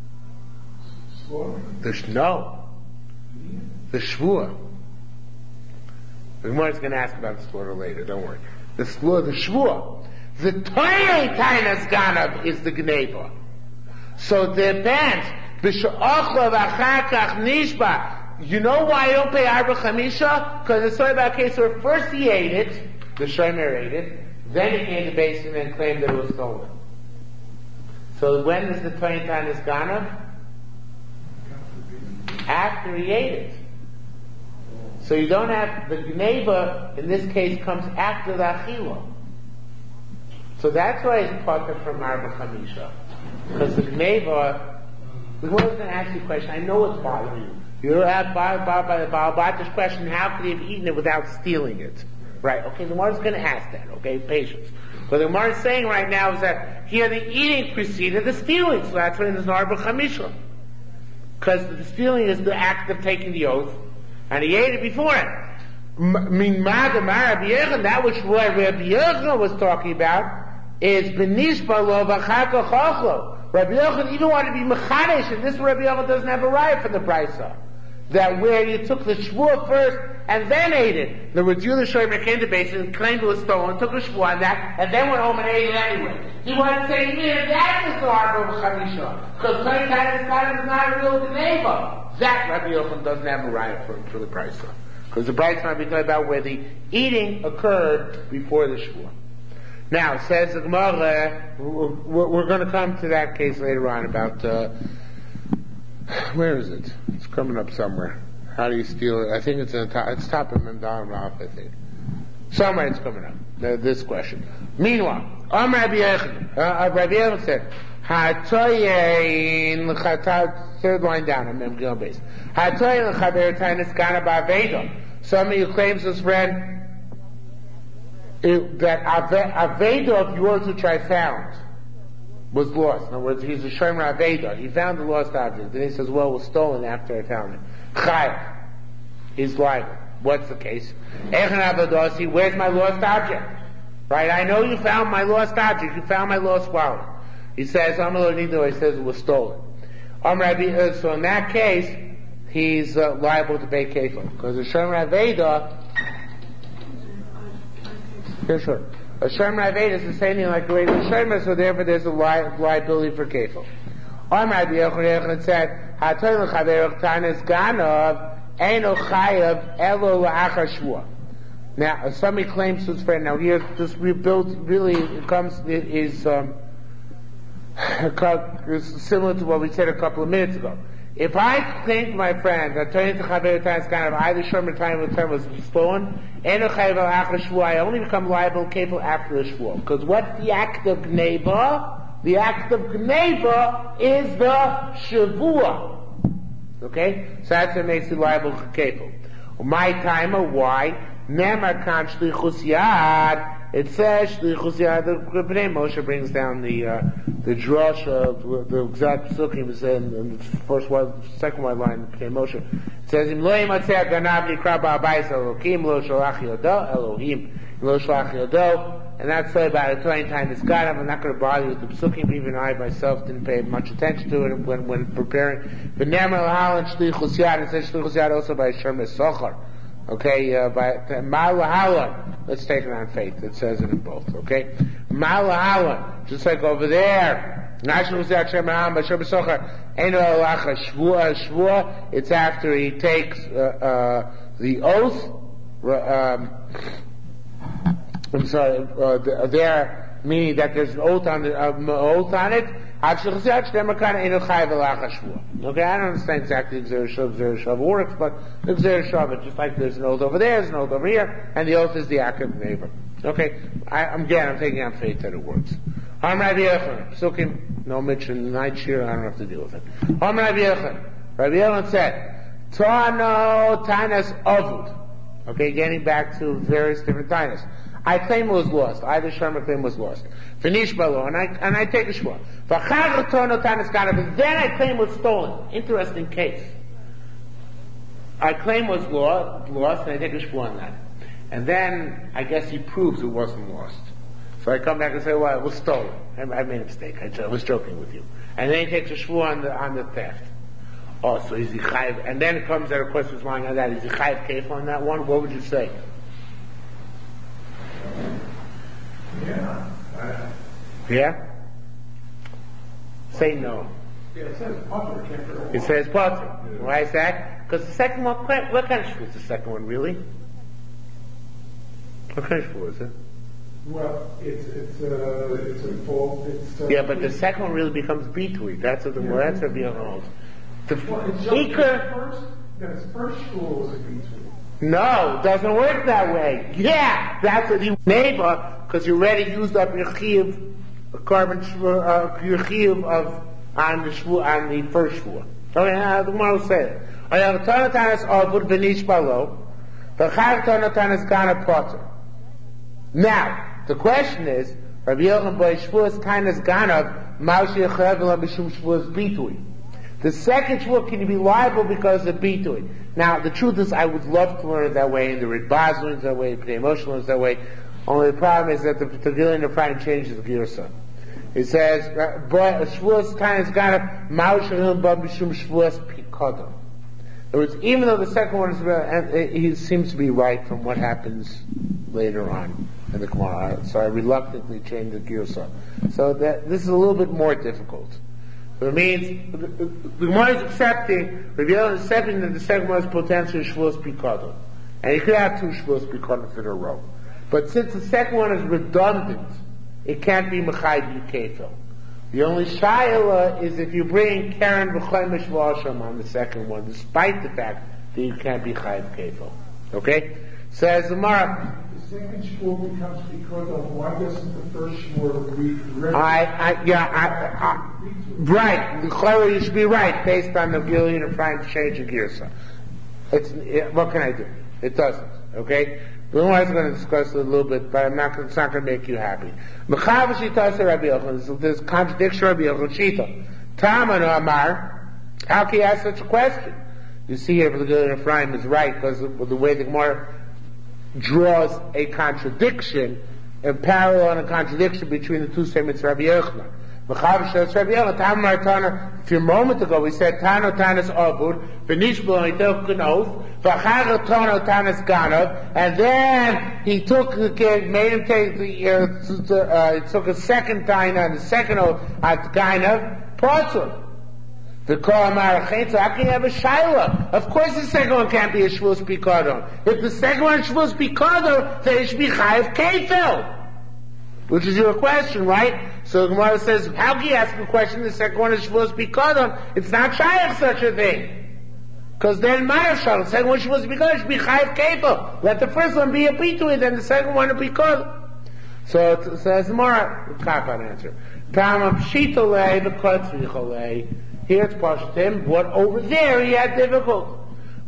S1: The sh- no. The shvua. The Gemara is going to ask about the slaughter later, don't worry. The slaughter, the shvua. The toyei tainas ganav is the gneva. So the band, b'sha'ochlo v'achakach nishba. You know why you don't pay arba chamisha? Because it's talking about a case where first he ate it, the shomer ate it, then he came to basin and claimed that it was stolen. So when is the toyei tainas ganav? After he ate it. So you don't have, the gneva, in this case, comes after the achila. So that's why it's potter from Arba Chamisha. Because the gneva, the Gemara is going to ask you a question. I know it's bothering you. You're at by, by, by the Baal Bata's question, how could he have eaten it without stealing it? Right, okay, the Gemara is going to ask that, okay, patience. But the Gemara is saying right now is that here the eating preceded the stealing, so that's when there's an Arba Chamisha. Because the stealing is the act of taking the oath, and he ate it before it. Min Madam Rabbi Yochanan, that which Rabbi Yochanan was talking about, is Benishba lo v'chaka chochlo. Rabbi Yochanan even wanted to be mechanesh, and this Rabbi Yochanan doesn't have a right from the Brisa. That where you took the shvua first and then ate it. In other words, you the shomer came to basin and claimed it was stolen, took a shvua on that, and then went home and ate it anyway. He wanted to say, yeah, that is the Arba Chamisha. Because Toy Tainus Ganav is not a real gneva. That Rabbi Yochanan doesn't have a right for, for the Brisa. Because the Brisa might be talking about where the eating occurred before the shvua. Now, says the Gemara, we're, we're going to come to that case later on about, uh, where is it? It's coming up somewhere. How do you steal it? I think it's in the top, it's top of Mendan Raf, I think. Somewhere it's coming up, uh, this question. Meanwhile, Am Rabbi Yochanan, uh, Rabbi Yochanan said, Hatoyin l'chatat, third line down, I'm going to base. Hatoyin l'chaber tainis gana ba'aveda. Somebody who claims his friend, It, that Aveda of yours which I found was lost. In other words, he's a Shomer Aveda. He found the lost object. Then he says, well, it was stolen after I found it. Chayav. He's liable. What's the case? Echan Avadasi, where's my lost object? Right? I know you found my lost object. You found my lost wallet. He says, Amalo Nido, he says it was stolen. Um, Rabbi, uh, so in that case, he's uh, liable to pay kefil. Because the Shomer Aveda, Here, sure. A Shomer Aveda is the same thing like the way the Shomer, so therefore there's a li- liability for kefil. On Rabbi Yochanan said, "Hatoy l'chaverach tanis ganav Eino chayav elo la'achar shvua. Now, if somebody claims to his friend, now here, this rebuild really it comes, it is, um, is similar to what we said a couple of minutes ago. If I claim to my friend that turning to Chaver Tai's kind of either Shomer time or time was stolen, Eino chayav elo la'achar shvua, I only become liable capable after the shvua. Because what's the act of gneva? The act of gneva is the shavua. Okay? So that's what makes it liable capable. My timer, why? Nemar kan shlichus yad. It says shlichus yad. The Bnei Moshe brings down the uh, the drush of the exact psukim is in, in the first one, second one line of Bnei Moshe. It says im lo yimatzeh ganav nikra ba'abayis Elokim lo sholach yodo Elohim lo sholach yodo. And that's said about it twenty times. It's God. I'm not going to bother you with the psukim. Even I myself didn't pay much attention to it when when preparing. But Nemar lahalan shlichus yad. It says shlichus yad also by Shomer Sochar. Okay, uh, by Malahalan, let's take it on faith. It says it in both. Okay, Malahalan, just like over there. It's after he takes uh, uh, the oath. Um, I'm sorry. Uh, there, meaning that there's an oath on the uh, oath on it. Okay, I don't understand exactly the Xer Shav works, but the Xer Shav, just like there's an oath over there, there's an oath over here, and the oath is the act of neighbor. Okay, I, I'm again, I'm taking on faith that it works. Ham Rabbi Yochanan, Psukim, no mention night cheer, I don't have to deal with it. Ham Rabbi Yochanan, Rabbi Yochanan said, Tano Tanas Avud. Okay, getting back to various different Tanas. I claim it was lost. Either Shomer claim was lost. Finish balo, and I and I take a shvua. But then I claim it was stolen. Interesting case. I claim it was lost, lost, and I take a shvua on that. And then I guess he proves it wasn't lost. So I come back and say, well, it was stolen. I, I made a mistake. I, I was joking with you. And then he takes a shvua on the on the theft. Oh, so is he chayiv? And then it comes that, of course, was lying on that. Is he chayiv kefil on that one? What would you say?
S2: Yeah. Uh,
S1: yeah? Say no.
S2: Yeah, it says potter.
S1: It says potter. Why is that? Because the second one, what kind of shvua is the second one, really? What kind of shvua is it?
S2: Well, it's it's uh, it's a full. It's, uh,
S1: yeah, but the second one really becomes bitui. That's what the yeah, that's what being holds. The
S2: well, Iker. First, his first shvua was a bitui.
S1: No, it doesn't work that way. Yeah, that's what you neighbor, because you already used up your chiyuv, carbon uh, your chiyuv of on the shvu, on the first shvua. Okay, now the Gemara will say it. I have Tanatanas avud b'nish balo, the chav Tanatanas gana potter. Now the question is, Rabbi Yochanan by shvuas tanas gana maushi yechavela b'shum shvuas bitui. The second shvua, can you be liable because of bitui? Now, the truth is, I would love to learn it that way, and the Ritbaz learns that way, the Pnei Moshe learns that way. Only the problem is that the Tevillin of Friday changes the Girsa. It says, shvuas tanas gana maushi b'shum shvuas pikodon. In other words, even though the second one is, and he seems to be right from what happens later on in the Gemara. So I reluctantly changed the Girsa. So that this is a little bit more difficult. So it means the, the, the Gemara is accepting, Rabbi Yochanan is accepting that the second one is potentially shvuas pikadon, and you could have two shvuas pikadon in a row. But since the second one is redundant, it can't be mechayv kefil. The only shayla is if you bring karen v'chomish v'asham on the second one, despite the fact that you can't be chayv kefil. Okay? Says the Gemara.
S2: The second shvur becomes pikadon. Why doesn't the first shvur read?
S1: I, I, yeah, I, I, right. The chayla, you should be right based on the Gillian and trying to change the girsa. It's it, what can I do? It doesn't. Okay. The one is going to discuss it a little bit, but I'm not. It's not going to make you happy. Mechav shita se Rabbi Yochanan. There's contradiction. Rabbi Yochanan shita. Tamanu Amar. How can you ask such a question? You see here, the Gillian and Ephraim is right because of the way the Gemara draws a contradiction, a parallel and a contradiction between the two statements of Rabbi Yochanan. A few moments ago we said Tano Tanas Abud, Benishbul Nitoch Ganof, Vachar Tano Tanas Ganov, and then he took the kid, made him take the, uh, uh, he took a second time on the second oath at Ganov, Potter. The Kol Marachet, so how can you have a Shaila? Of course the second one can't be a Shavuos Pikadon. If the second one is Shavuos Pikadon, then it should be Chayav Kefil. Which is your question, right? So the Gemara says, how can you ask a question? The second one is Shavuos Pikadon. It's not Shayav such a thing. Because then Ma'av Shalom, the second one is Shavuos Pikadon, it should be Chayav Kefil. Let the first one be a Bitui, then the second one a Pikadon. So it says the Gemara, cop on answer. Tamam Pshitolei, the Kotzricholei. Here it's Pashtim, but over there he had difficult.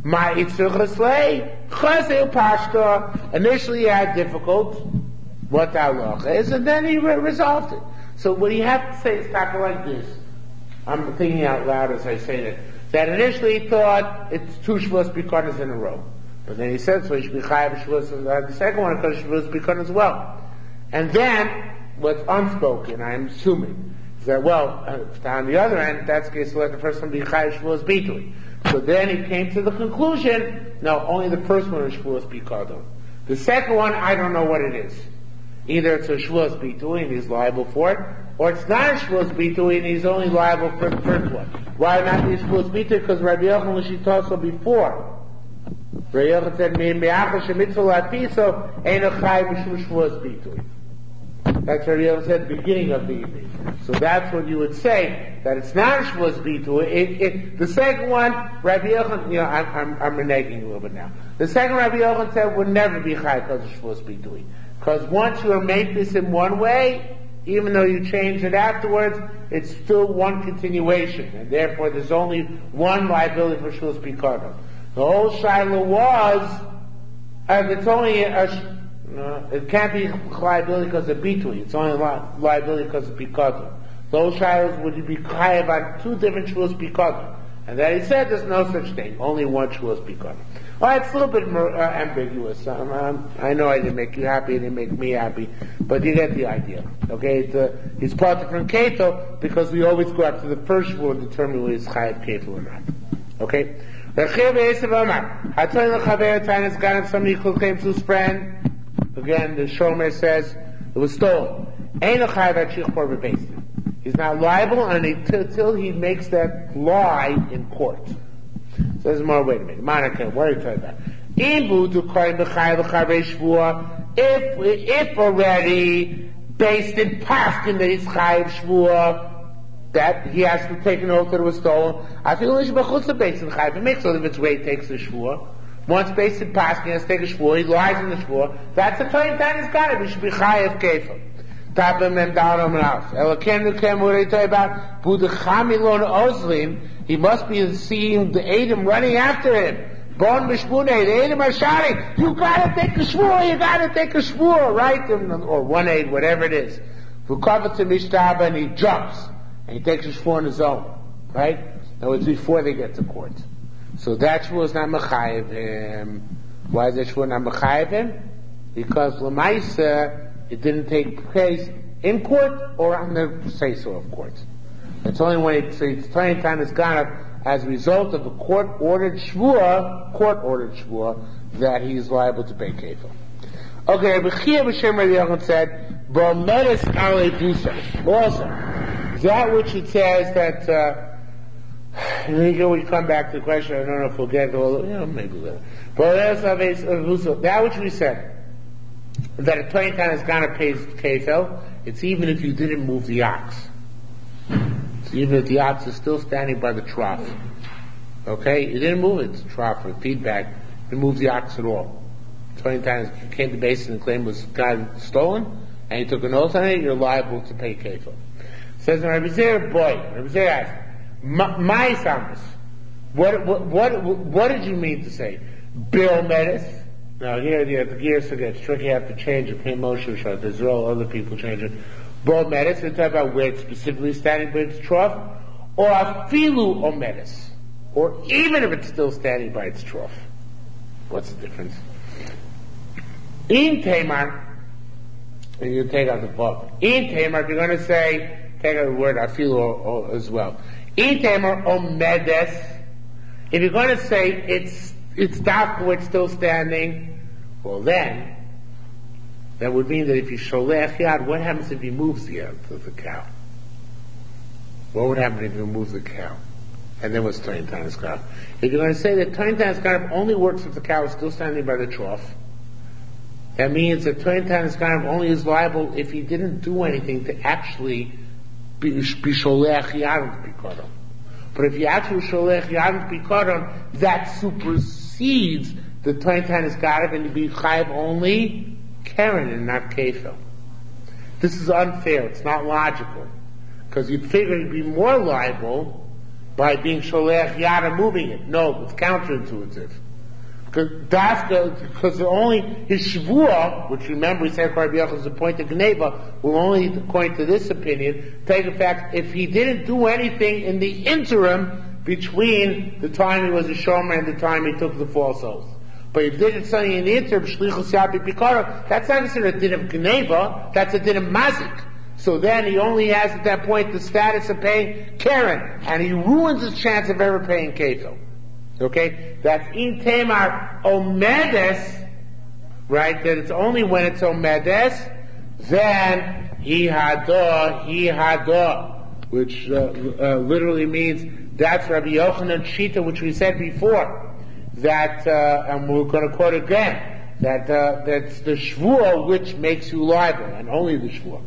S1: Ma'itzurchaslei, Chazeu Pashta. Initially he had difficult, what the halacha is, and then he re- resolved it. So what you have to say is kind of like this. I'm thinking out loud as I say that. That initially he thought it's two Shavuos Bikonas in a row. But then he said, so he should be Chayav Shavuos, the second one because Shavuos Bikonas as well. And then, what's unspoken, I'm assuming, is that, well, uh, on the other end, that's the case, let the first one be Chayav Shavuos Bitui. So then he came to the conclusion, no, only the first one is Shavuos Bikadon. The second one, I don't know what it is. Either it's a Shavuos Bitui and he's liable for it, or it's not a Shavuos Bitui and he's only liable for the first one. Why not be a Shavuos Bitui? Because Rabbi Yochanan L'Shita so before. Rabbi Yochanan said, Me'achar shemitzvah lapiso, ein a Chayav Mishum Shavuos Bitui. That's what Rabbi said at the beginning of the evening. So that's what you would say, that it's not a Shavuos Bitui. It, it, the second one, Rabbi Yochanan, you know, I'm, I'm, I'm reneging a little bit now. The second Rabbi Yochanan said would never be Chayav because of Shavuos Bitui. Because once you make this in one way, even though you change it afterwards, it's still one continuation. And therefore there's only one liability for Shavuos Bikadon. The whole Shaila was, uh, it's only a, No, it can't be liability because of bitui. It's only li- liability because of pikadon. Those shilas would be chayav on two different shulos pikadon. And then he said there's no such thing. Only one shulos pikadon. All right, it's a little bit more uh, ambiguous. Um, um, I know I didn't make you happy, it didn't make me happy, but you get the idea. Okay, it's, uh, he's part from keto because we always go after the first shul and determine whether it's chayav keto or not. Okay. Somebody who came to his friend. Again, the Shomer says it was stolen. He's not liable until he makes that lie in court. Says more. Wait a minute, Monica, what are you talking about? If if already based in Paskin that he's chayav shvua, that he has to take an oath that it was stolen. I feel he should be chutz based in chayav. It makes sense if it's way it takes the shvua. Once based in Paskin, he has to take a shvua, he lies in the shvua, that's the time that he's got it. He should be chayav kefil. Tapim and down on the house. Elakenu kem, what are you talking about? Budachamilon ozlim, he must be seeing the Edom running after him. Bon mishpune, the Edom are shouting, you gotta take a shvua, you gotta take a shvua, right? Or one aid, whatever it is. V'kavat to mishtaba, and he jumps, and he takes a shvua on his own, right? That was before they get to court. So that shvua is not mechayev him. Why is that shvua not mechayev him? Because l'maisa, it didn't take place in court or on the say-so of court. It's only when it's, it's twenty times it's gone up as a result of a court-ordered shvua, court-ordered shvua, that he is liable to pay kefil. Okay, B'chia B'Shem Rabbi Yochanan said, B'omedes alei dusa. Also, is that which it says that, uh, and then we come back to the question, I don't know if we'll get it all, you know, maybe we'll. That which we said, that a twenty times has gone to pay kefil, it's even if you didn't move the ox. It's even if the ox is still standing by the trough. Okay? You didn't move it, it's a trough or feedback. You didn't move the ox at all. twenty times you came to basin and claim was got stolen, and you took an oath on it, you're liable to pay kefil. Says Rabbi Zer, boy, Rabbi Zer asked, my samas, what, what, what, what did you mean to say? Bill Medes? Now here, the, the gears get tricky, you have to change it, pay Moshe Shah, there's all other people change it. Bill Medes, we talk about where it's specifically standing by its trough, or afilu o Medes, or even if it's still standing by its trough. What's the difference? In Tamar, and you take out the book. In Tamar, if you're going to say, take out the word afilu as well. In Tamar o Medes, if you're going to say it's it's dark where it's still standing, well then, that would mean that if you sholech yad, what happens if he moves the, uh, the, the cow? What would happen if he moves the cow? and then what's Toin Tanis Ganav? If you're going to say that Toin Tanis Ganav only works if the cow is still standing by the trough, that means that Toin Tanis Ganav only is liable if he didn't do anything to actually be Sholeach Yadam Pikoron. But if you actually Sholeach Yadam Pikoron, that supersedes the Toin Tanis Ganav, and you be Chayav only Karen and not Kefil. This is unfair. It's not logical. Because you'd figure you'd be more liable by being Sholeach Yada moving it. No, it's counterintuitive. Because only his Shavua, which remember we said Rabbi Yochanan is a point of Gneva, will only, according to this opinion, take effect if he didn't do anything in the interim between the time he was a Shomer and the time he took the false oath. But if he did something in the interim, Shlichus Yabi Pikara, that's not considered a din of Gneva, that's a din of Mazik. So then he only has at that point the status of paying Karen, and he ruins his chance of ever paying Kefil. Okay? That's in Tamar Omedes, right? That it's only when it's Omedes, then he hada, he hada, which uh, uh, literally means that's Rabbi Yochanan Shita, which we said before, that, uh, and we're going to quote again, that uh, that's the Shvuah which makes you liable, and only the Shvuah.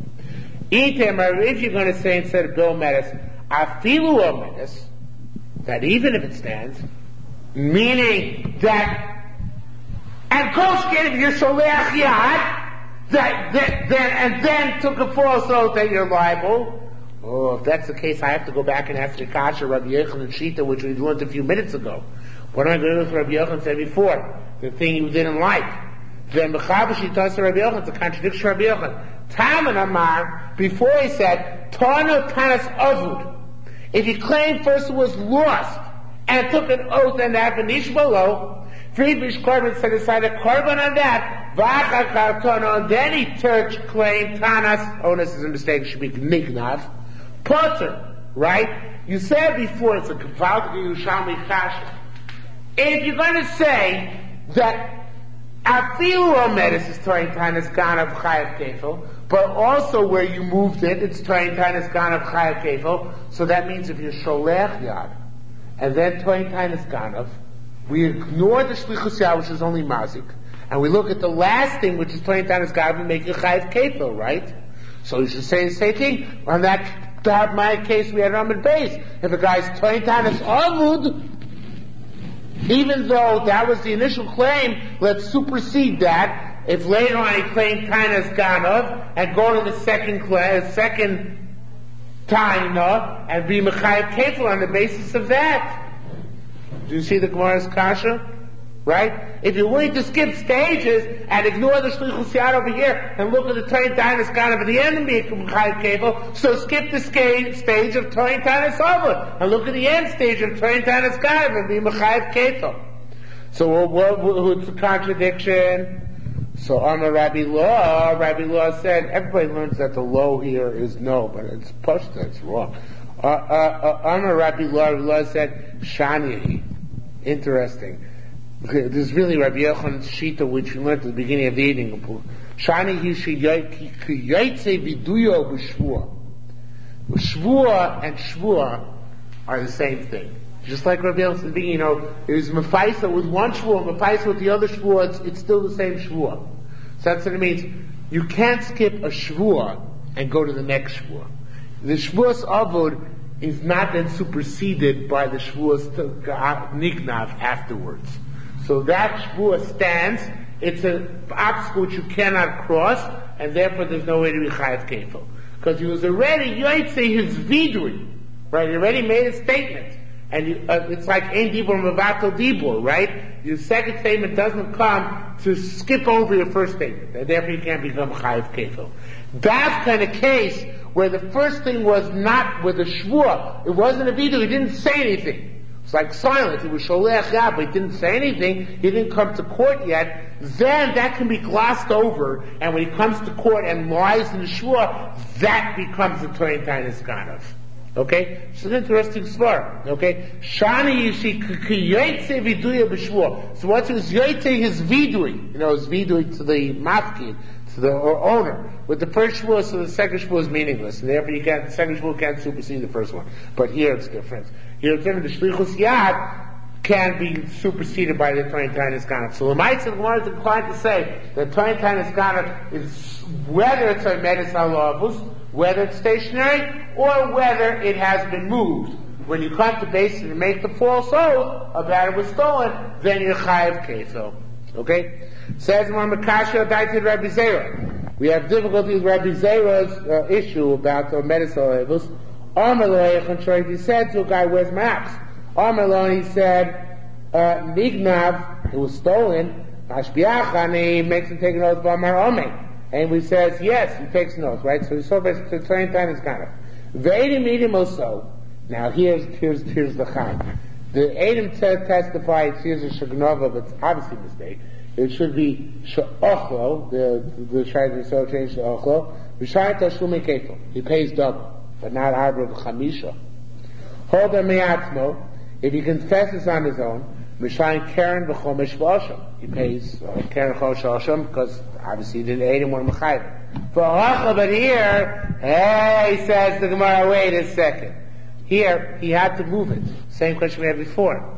S1: If you're going to say instead of Bill Medes, Afilu Omedes, that even if it stands, meaning that, and Koshkin, if you're Sholeach Yad, that, that, then, and then took a false oath that you're liable, oh, if that's the case, I have to go back and ask the Kasha, Rabbi Yochanan Shita, which we learned a few minutes ago. What am I going to do with Rabbi Yochanan said before? The thing you didn't like. Then Mechabashi tells Rabbi Yochanan, it's a contradiction to Rabbi Yochanan. Taman Amar, before he said, Tana Tanas Avud. If he claimed first it was lost, and took an oath and that Vanish below, Friedrich Korban set aside a Korban on that, Vachakar Tana, and then he church claimed Tanas, oh, this is a mistake, it should be Nignav, Potter, right? You said before, it's a Kavalt Yerushalmi Kasha. If you're going to say that Afilu Omedes is Toin Tanis Ganav Chayav Kefil, but also where you moved it, it's Toin Tanis Ganav Chayav Kefil, so that means if you're Sholech Yad, and then Toin Tanis Ganav, we ignore the Shlichus Yad, which is only Mazik, and we look at the last thing, which is Toin Tanis Ganav, and make it Chayav Kefil, right? So you should say the same thing. On that, that my case, we had Ramad Beis. If a guy's Toin Tanis Avud, even though that was the initial claim, let's supersede that. If later on he claimed Tanas Ganav and go to the second class, second Taina and be Mechayev Kefil on the basis of that. Do you see the Gemara's Kasha? Right? If you're willing to skip stages and ignore the Shlichus Yad over here and look at the Toin Tanis Ganav at the end and be Mechayev Kefil, so skip the stage, stage of Toin Tanis Avud and look at the end stage of Toin Tanis Ganav and be Mechayev Kefil. So what, what, what's the contradiction? So on the Rabbi Law, Rabbi Law said, everybody learns that the low here is no, but it's Pashta, it's wrong. Uh, uh, uh, on the Rabbi Law, Rabbi Law said, Shani. Interesting. This is really Rabbi Yochanan's Shita, which we learned at the beginning of the evening. Shani Hishi Yaitse Viduyo B'Shvua. Shvua and Shvua are the same thing. Just like Rabbi Yochanan said, you know, there's Mefaisa with one Shvua, Mefaisa with the other Shvua, it's, it's still the same Shvua. So that's what it means. You can't skip a Shvua and go to the next Shvua. The Shvuas Avud is not then superseded by the Shvuas Nignav afterwards. So that Shvua stands, it's an obstacle which you cannot cross, and therefore there's no way to be Chayav Kefil. Because he was already, you might say his vidui, right? He already made a statement. And you, uh, it's like Ein Dibur Mavatal Dibur, right? Your second statement doesn't come to skip over your first statement, and therefore you can't become Chayav Kefil. That's kind of case where the first thing was not with a Shvua. It wasn't a vidui, he didn't say anything. It's like silence. He was Sholech Yad, but he didn't say anything. He didn't come to court yet. Then that can be glossed over, and when he comes to court and lies in the Shvua, that becomes the Toin Tanis Ganav. Okay? It's an interesting svar. Okay? Shani Yishi Kiyotze Viduya B'Shvua. So what's his Yoyte his Vidui? You know, his Vidui to the Mafkin, to So the or owner. With the first shvuah, so the second shvuah is meaningless, and therefore you can't, the second shvuah can't supersede the first one. But here it's different. Here it's different. The shlichus yad can be superseded by the Torah Tainus Ganef. So the Mitzvah Gemara is inclined to say that Torah Tainus Ganef is whether it's a medis alavus, whether it's stationary, or whether it has been moved. When you come to base and make the false oath about it was stolen, then you're chayav kefil. Okay? Says Mar Makasha Daited Rabbi Zera. We have difficulty with Rabbi Zera's uh, issue about the medis alavus. Amalei, contrary, he said to a guy, where's my axe? Amalei, he said, uh, Nignav, it was stolen, Ashbiach, and he makes him take an oath of Amar Omei. And we says, yes, he takes an oath, right? So he saw this to twenty times kind of. Ve'edim edim also. Now here's, here's, here's the chai. The edim te- testifies, here's a shagnova, but it's obviously a mistake. It should be she'ochlo, the, the shayt so changed to ochlo, v'shayt tashlumi ketel. He pays double, but not arbor v'chamisha. Hoda me'atzmo, if he confesses on his own, Mishayin Karen v'chomesh v'osham. He pays uh, Karen chomesh v'osham because obviously he didn't aid him or mechayiv. But here, hey, says the Gemara, wait a second. Here, he had to move it. Same question we had before.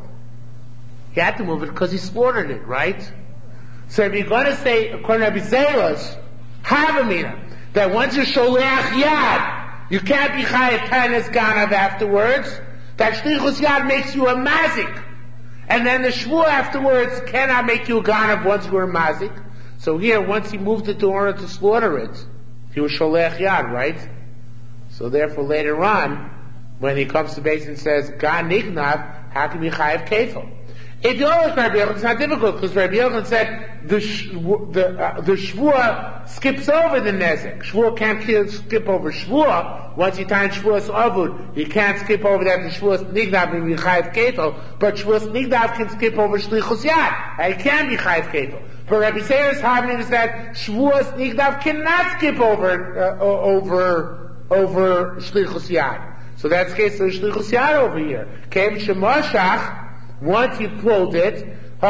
S1: He had to move it because he slaughtered it, right? So if you're going to say, according to Rabbi Zera's, Havamina, that once you sholeach yad, you can't be chayav tainus ganav afterwards, that shlichus yad makes you a mazik. And then the shvuah afterwards cannot make you a ganav once you were a mazik. So here, once he moved it to order to slaughter it, he was sholeach yad, right? So therefore later on, when he comes to base and says, Gan Nignav, how can we chayav kefil? If you look at Rabbi Yochanan, it's not difficult, because Rabbi Yochanan said the shvu, the, uh, the shvuah skips over the nezek. Shvuah can't kill, skip over shvuah. Once you tie shvuah's avud, you can't skip over that the shvuah's nignav and be chayav kefil, but shvuah's nignav can skip over shlichus yad. It can be chayav kefil. But Rabbi Zera's harmony is that shvuah's nignav cannot skip over, uh, over, over shlichus yad. So that's the case of shlichus yad over here. Kem shemashach, once you pulled it,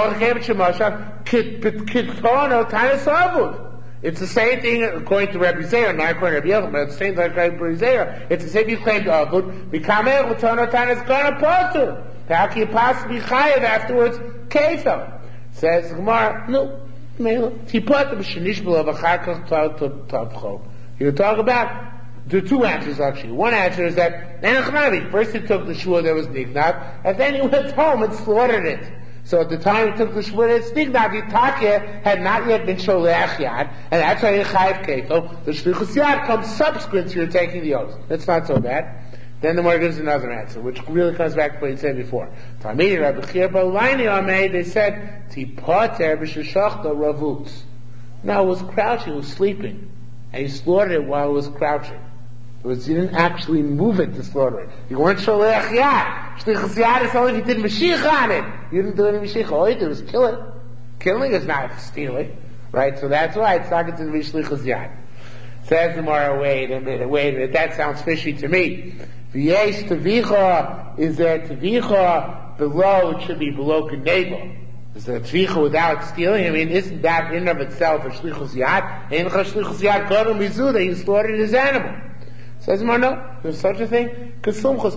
S1: it's the same thing according to Rabbi Zera, not according to Rabbi Yochanan, but it's the same thing like Rabbi Zera. It's the same you claimed avud. B'kameh u'tonotan is gonna potter. How can you possibly chayav afterwards? Kefil. Says Gemara, no, no. He put the b'shenishbel of achar kach tavcho. You talk about there are two answers actually. One answer is that first he took the shvuah that was nignav, and then he went home and slaughtered it. So at the time he took the shvuah that's nignav, Yitake had not yet been sholeach yad, and that's why he chayav kefil. The shlichus yad comes subsequent to your taking the oath. That's not so bad. Then the Gemara gives another answer, which really comes back to what he said before. Talmidei Rabbi Chia bar Laini Amei, they said tipater b'sheshachta ravutz. No, it was crouching, it was sleeping, and he slaughtered it while it was crouching. It was, you didn't actually move it to slaughter it. You weren't sholeach yad. Shlichus yad is only if you did mashiach on it. You didn't do any mashiach. All you did was kill it. Killing is not stealing, right? So that's why it's not considered to be shlichus yad. Says the Gemara, wait a minute, wait a minute. That sounds fishy to me. V'yesh tevicha, is there tevicha below? It should be below geneva. Is there tevicha without stealing? I mean, isn't that in of itself a shlichus yad? Ein shlichus yad kodem mizuda. He slaughtered his animal. Says Mar, no, there's such a thing. There is such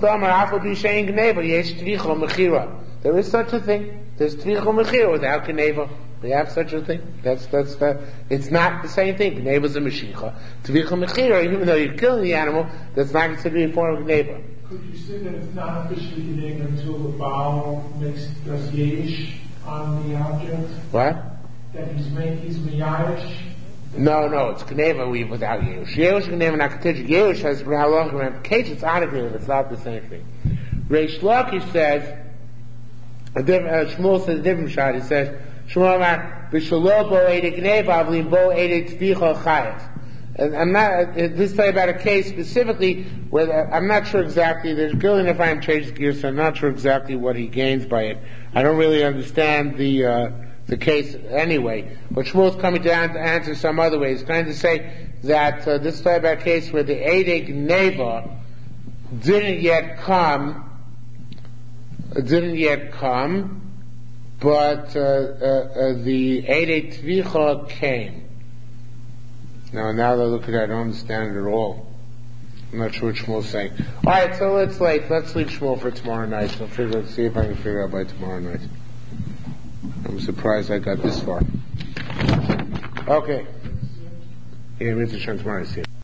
S1: a thing. There's tvicha mechira without geneva. They have such a thing. That's that's the. It's not the same thing. Geneva is a mashicha. Tvicha mechira, even though you're killing the animal, that's not considered a form of geneva.
S2: Could you say that it's not officially geneva until the bow makes does yesh on the object?
S1: What?
S2: That he's made he's miyash.
S1: No, no, it's Geneva without Yerush. Yerush Geneva not contingent. Yerush has how long ramifications on a Geneva. It's not the same thing. Reish Lakish says, a different, uh, Shmuel says a different shot. He says, Shmuel Amar, B'shalo bo eide Geneva, avlim bo eide tvicha chayat. And I'm not, uh, this is about a case specifically where, uh, I'm not sure exactly, there's Gillian if I'm changes gears, so I'm not sure exactly what he gains by it. I don't really understand the, uh, the case anyway. But Shmuel's coming to answer some other way. He's trying to say that uh, this type of case where the Eidei Gneva didn't yet come, didn't yet come, but uh, uh, uh, the Eidei Tvicha came. Now, now that I look at it, I don't understand it at all. I'm not sure what Shmuel's saying. Alright, so let's like, let's leave Shmuel for tomorrow night. So figure, let's see if I can figure out by tomorrow night. I'm surprised I got this far. Okay. Yeah, Mister Shem tomorrow, see you.